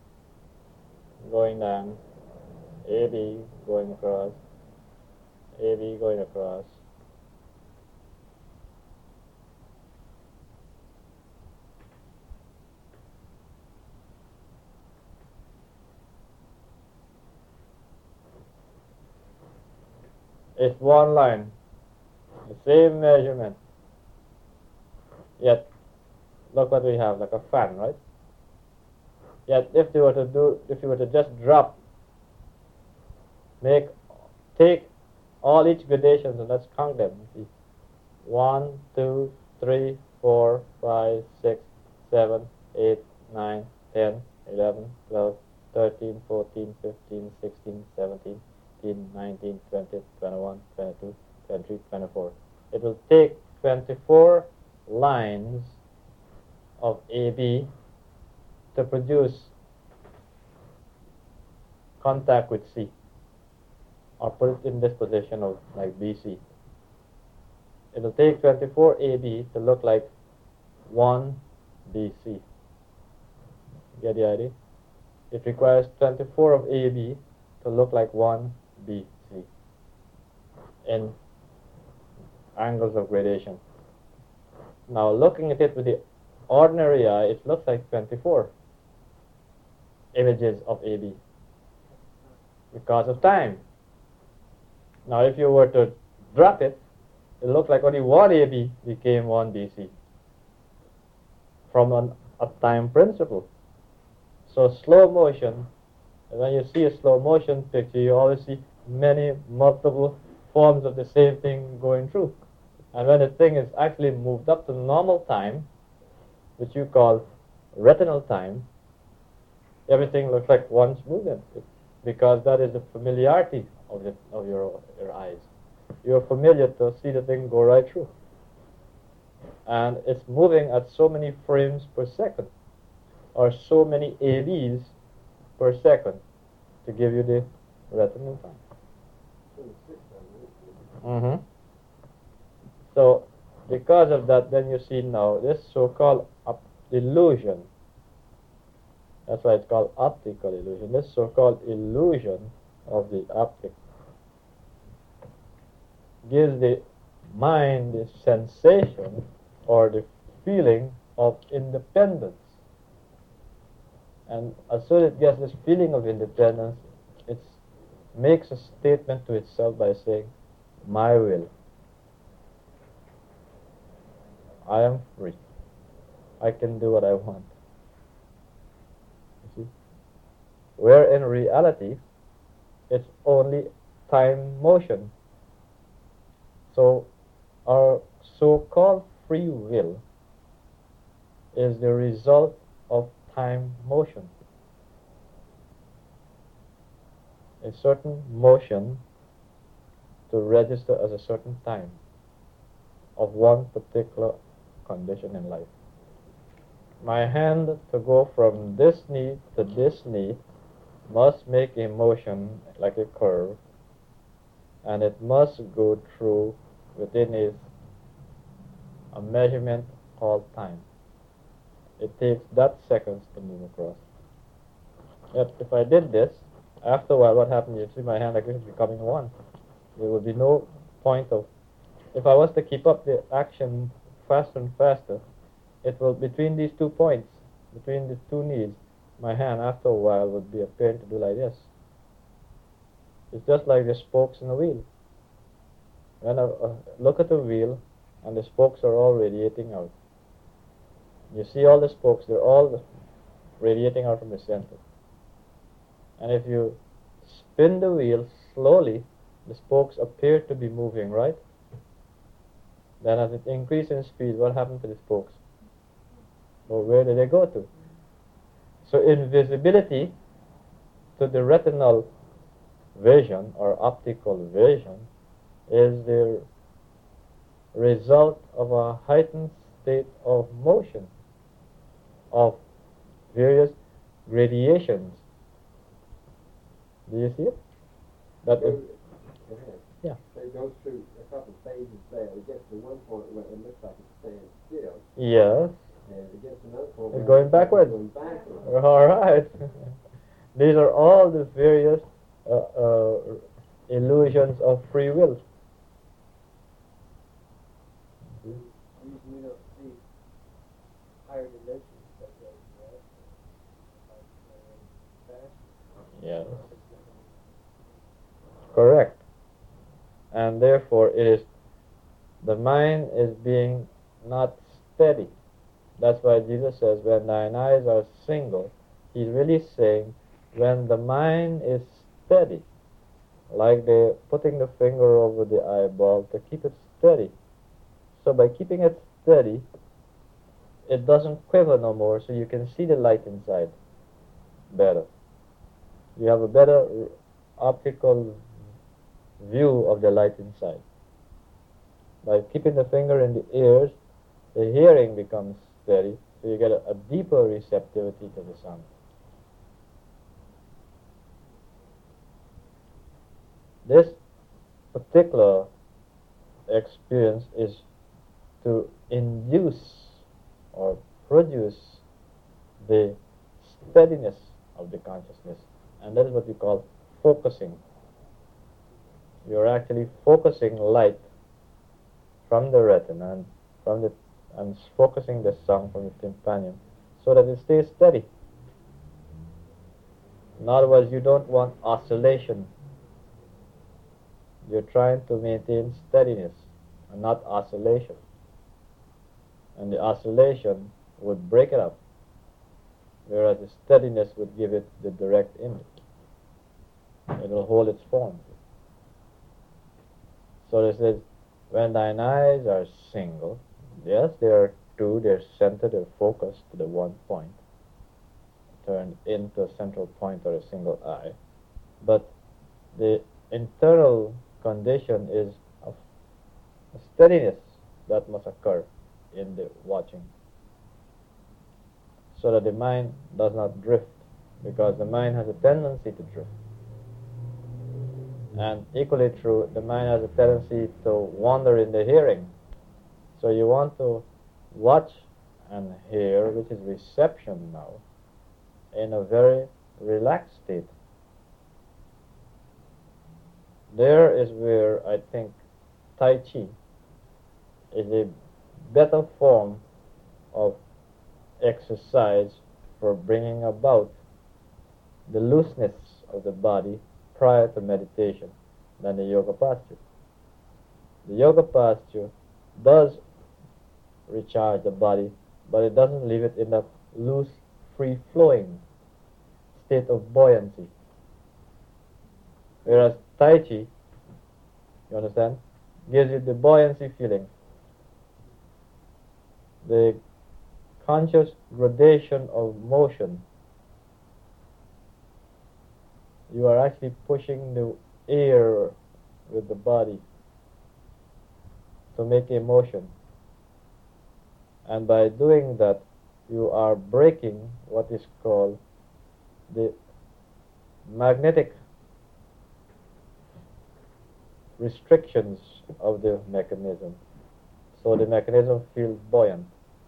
AB going across, AB going across. It's one line, the same measurement. Yet, look what we have, like a fan, right? Yet, if you were to just drop, take all each gradations and let's count them. 1, 2, 3, 4, 5, 6, 7, 8, 9, 10, 11, 12, 13, 14, 15, 16, 17, 18, 19, 20, 21, 22, 23, 24. It will take 24 lines of AB to produce contact with C, or put it in this position of like BC. It will take 24 AB to look like 1 BC. Get the idea? It requires 24 of AB to look like 1 BC in angles of gradation. Now looking at it with the ordinary eye, it looks like 24 images of AB because of time. Now if you were to drop it, it looked like only 1 AB became 1 BC from a time principle. So slow motion, and when you see a slow motion picture, you always see many multiple forms of the same thing going through. And when the thing is actually moved up to normal time, which you call retinal time, everything looks like one movement, because that is the familiarity of your eyes. You're familiar to see the thing go right through. And it's moving at so many frames per second, or so many ABs per second, to give you the retinal time. So, because of that, then you see now this so-called illusion. That's why it's called optical illusion. This so-called illusion of the optic gives the mind the sensation or the feeling of independence. And as soon as it gets this feeling of independence, it makes a statement to itself by saying, my will. I am free. I can do what I want. You see? Where in reality, it's only time motion. So our so-called free will is the result of time motion. A certain motion to register as a certain time of one particular condition in life. My hand to go from this knee to this knee must make a motion like a curve, and it must go through within a measurement called time. It takes that seconds to move across. Yet if I did this, after a while what happened, you see my hand like this is becoming one. There would be no point of, if I was to keep up the action faster and faster, it will, between these 2 points, between the 2 knees, my hand after a while would be appearing to do like this. It's just like the spokes in a wheel. When I look at the wheel and the spokes are all radiating out. You see all the spokes, they're all radiating out from the center. And if you spin the wheel slowly, the spokes appear to be moving, right? Then as it increases in speed, what happened to the spokes? Well, where did they go to? So invisibility to the retinal vision or optical vision is the result of a heightened state of motion, of various gradations. Do you see it? That is, yeah. So it goes through a couple of phases there. It gets to one point where it looks like it's staying still. Yes. And it gets to another point It's where going backwards. Going backwards. All right. These are all the various illusions of free will. We don't see higher dimensions such as that, like Yes. Correct. And therefore it is, the mind is being not steady. That's why Jesus says, when thine eyes are single, he's really saying, when the mind is steady, like they're putting the finger over the eyeball to keep it steady. So by keeping it steady, it doesn't quiver no more, so you can see the light inside better. You have a better optical view of the light inside. By keeping the finger in the ears, the hearing becomes steady, so you get a deeper receptivity to the sound. This particular experience is to induce or produce the steadiness of the consciousness, and that is what we call focusing. You're actually focusing light from the retina and focusing the sound from the tympanium so that it stays steady. In other words, you don't want oscillation. You're trying to maintain steadiness and not oscillation. And the oscillation would break it up, whereas the steadiness would give it the direct image. It will hold its form. So this is, when thine eyes are single, yes, they are two, they're centered, they're focused to the one point, turned into a central point or a single eye. But the internal condition is of a steadiness that must occur in the watching, so that the mind does not drift, because the mind has a tendency to drift. And equally true, the mind has a tendency to wander in the hearing. So you want to watch and hear, which is reception now, in a very relaxed state. There is where I think Tai Chi is a better form of exercise for bringing about the looseness of the body prior to meditation than the yoga posture. The yoga posture does recharge the body, but it doesn't leave it in that loose, free-flowing state of buoyancy. Whereas Tai Chi, you understand, gives you the buoyancy feeling, the conscious gradation of motion. You are actually pushing the air with the body to make a motion. And by doing that, you are breaking what is called the magnetic restrictions of the mechanism. So the mechanism feels buoyant.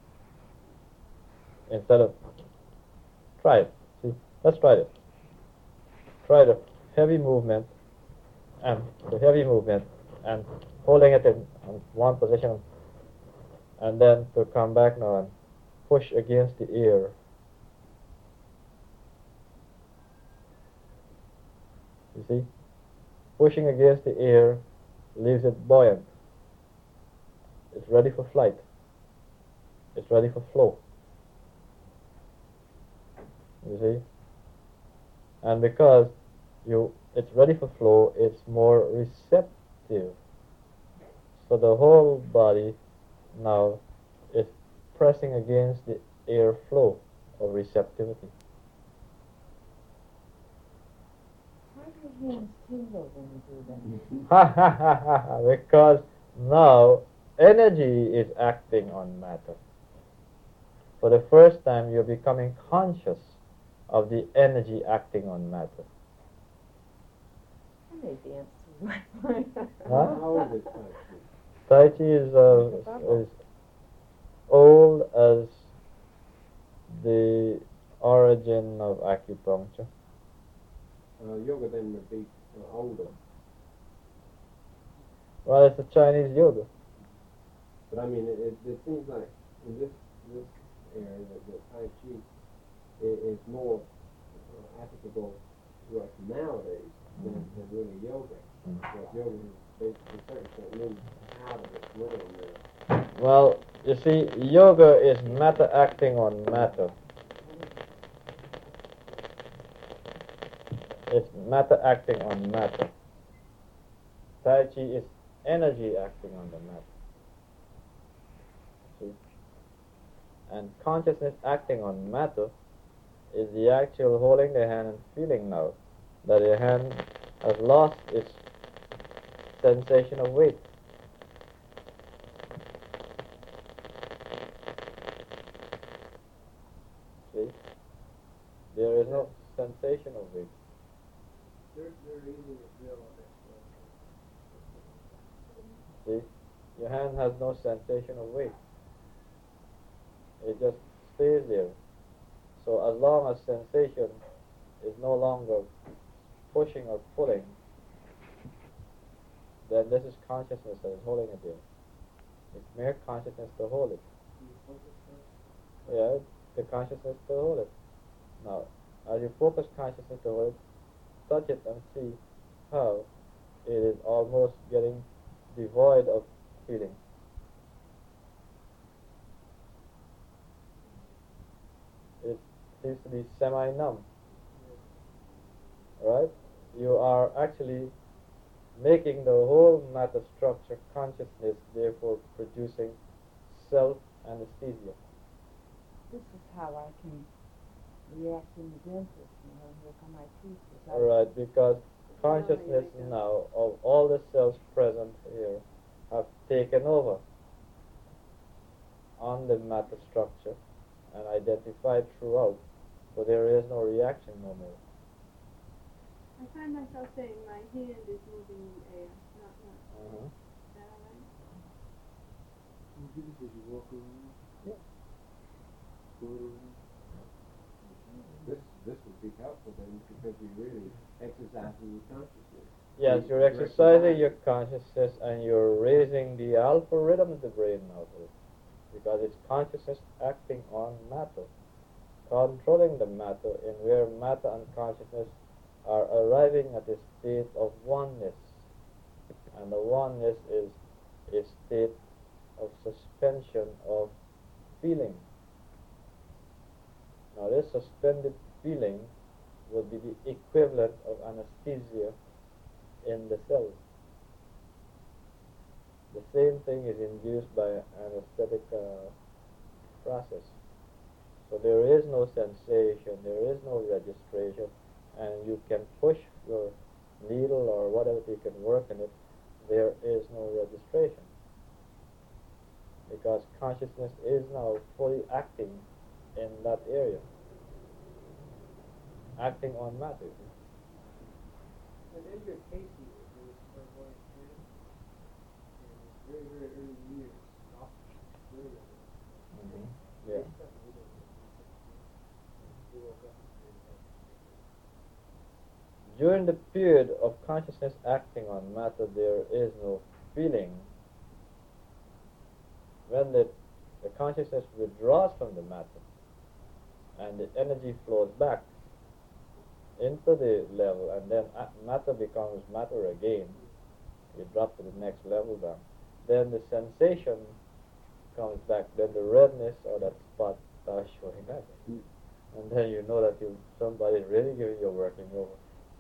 Instead of, try it. See, let's try it. Try the heavy movement and holding it in one position, and then to come back now and push against the air. You see? Pushing against the air leaves it buoyant. It's ready for flight. It's ready for flow. You see? And because it's ready for flow, it's more receptive. So the whole body now is pressing against the air flow of receptivity. Why do your hands tingle when you do that? Because now energy is acting on matter. For the first time, you're becoming conscious of the energy acting on matter. I may dance to my Huh? How is it, Tai Chi is old as the origin of acupuncture. Yoga then would be older. Well, it's a Chinese yoga. But I mean, it seems like in this area, the Tai Chi is more applicable to us nowadays than really yoga. Because yoga is basically a certain extent moved out of its rhythm there. Well, you see, yoga is matter acting on matter. It's matter acting on matter. Tai Chi is energy acting on the matter. See? And consciousness acting on matter is the actual holding the hand and feeling now that your hand has lost its sensation of weight. See? There is no sensation of weight. They're easy to feel on this. See? Your hand has no sensation of weight. It just stays there. So as long as sensation is no longer pushing or pulling, then this is consciousness that is holding it there. It's mere consciousness to hold it. Yeah, the consciousness to hold it. Now, as you focus consciousness to hold it, touch it and see how it is almost getting devoid of feeling. It seems to be semi-numb. Right? You are actually making the whole matter structure consciousness, therefore producing self-anesthesia. This is how I can react in the dentist, here come my teeth. All right, because consciousness now of all the cells present here have taken over on the matter structure and identified throughout, so there is no reaction no more. I find myself saying my hand is moving in the air, not much. Uh-huh. Is that all right? You do this as you walk around? Yeah. Go around? This would be helpful then because you're really exercising your consciousness. Yes, you're exercising your consciousness and you're raising the alpha rhythm of the brain now, because it's consciousness acting on matter, controlling the matter, in where matter and consciousness are arriving at a state of oneness, and the oneness is a state of suspension of feeling. Now this suspended feeling would be the equivalent of anesthesia in the cell. The same thing is induced by anesthetic process. So there is no sensation, there is no registration, and you can push your needle or whatever you can work in it, there is no registration. Because consciousness is now fully acting in that area, acting on matter. And Edgar Casey was doing clairvoyant training in his very, very early years. Yeah. He woke up and During the period of consciousness acting on matter, there is no feeling. When the consciousness withdraws from the matter and the energy flows back into the level, and then matter becomes matter again, you drop to the next level down, then the sensation comes back, then the redness or that spot starts showing up, and then you know that somebody's really giving you a working over.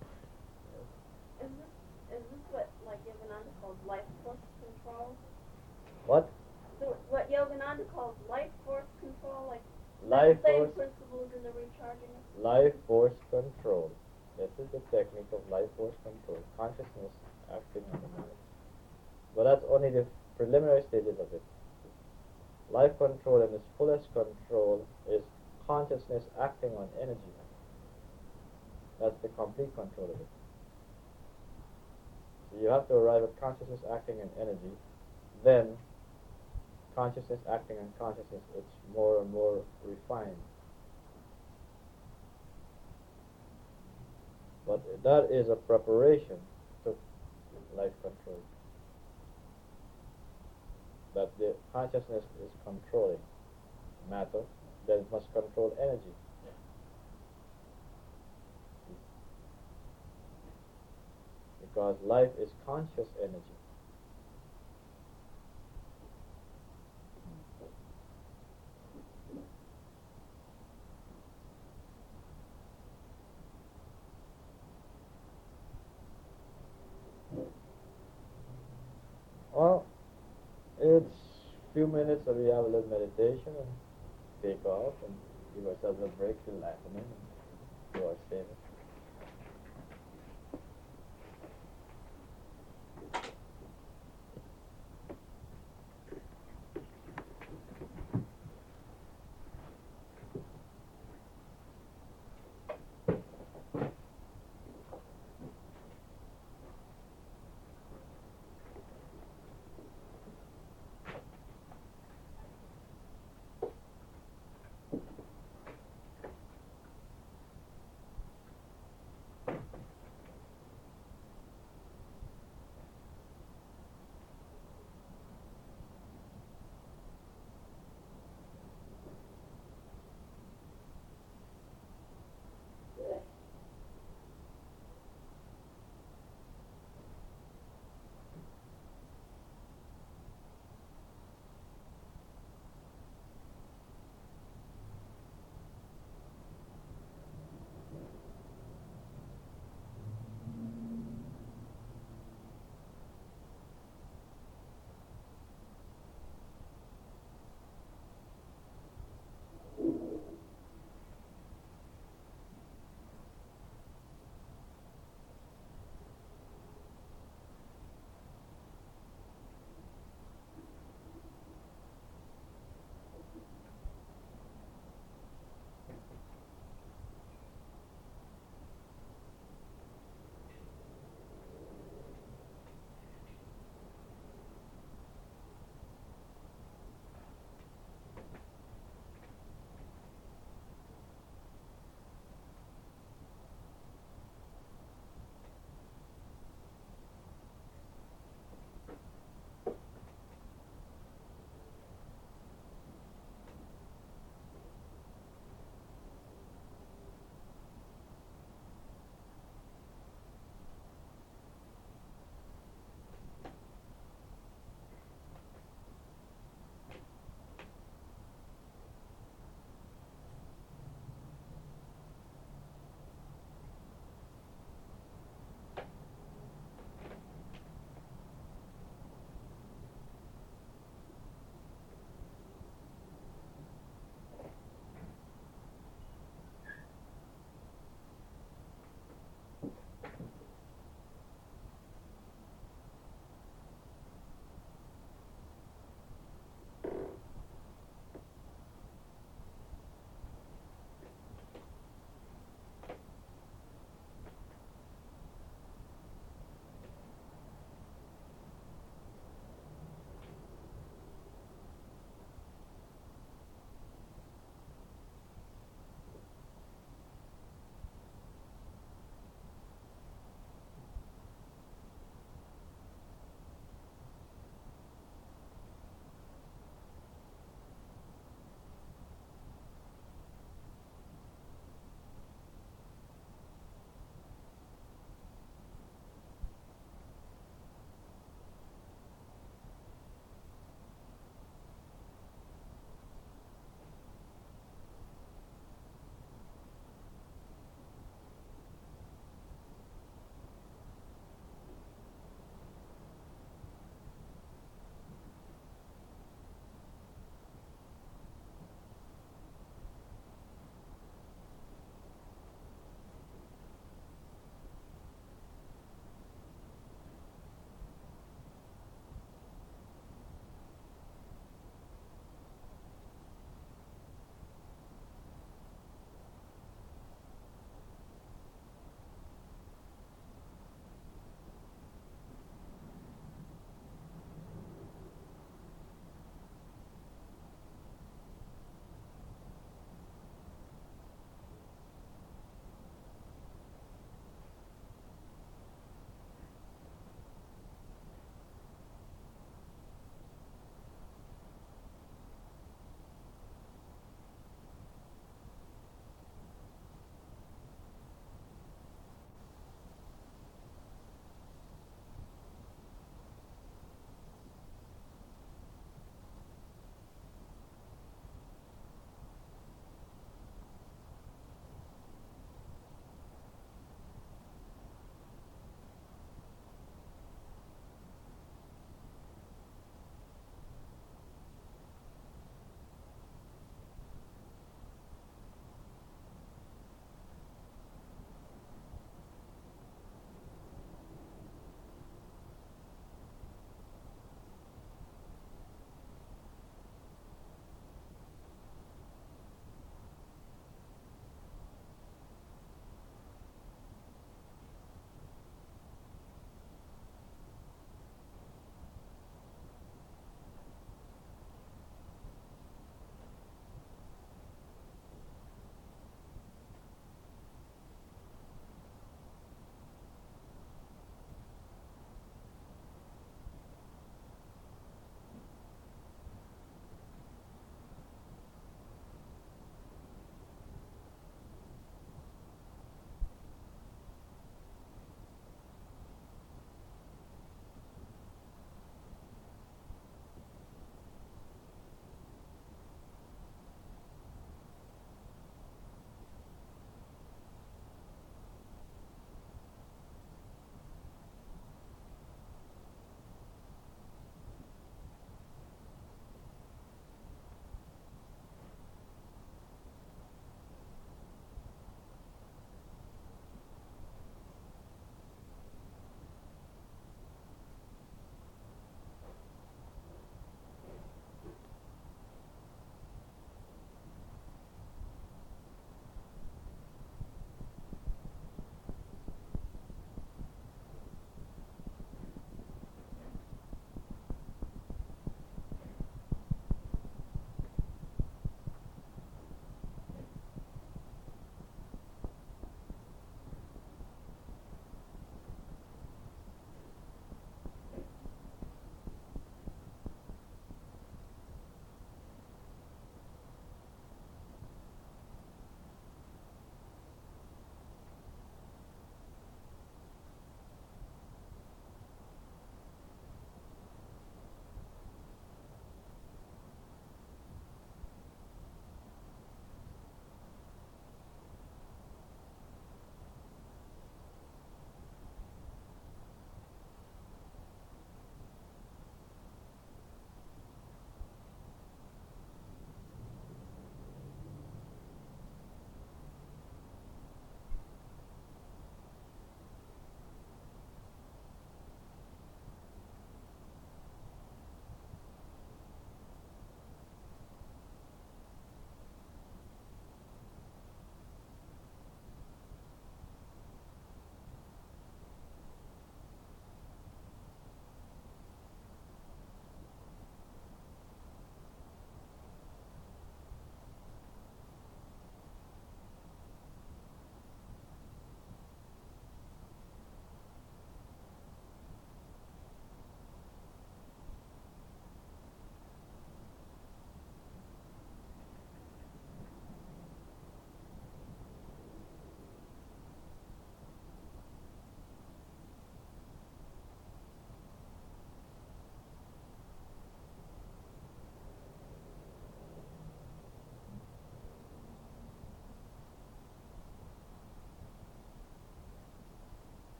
Is this what like Yogananda calls life force control? What? So what Yogananda calls life force control, like Life the same force. principles in the recharging of Life force control. This is the technique of life force control. Consciousness acting on the mind. But that's only the preliminary stages of it. Life control in its fullest control is consciousness acting on energy. That's the complete control of it. So you have to arrive at consciousness acting on energy, then consciousness acting on consciousness, it's more and more refined. But that is a preparation to life control. That the consciousness is controlling matter, then it must control energy. Because life is conscious energy. Well, it's a few minutes that we have a little meditation and take off and give ourselves a break till afternoon and do our statement.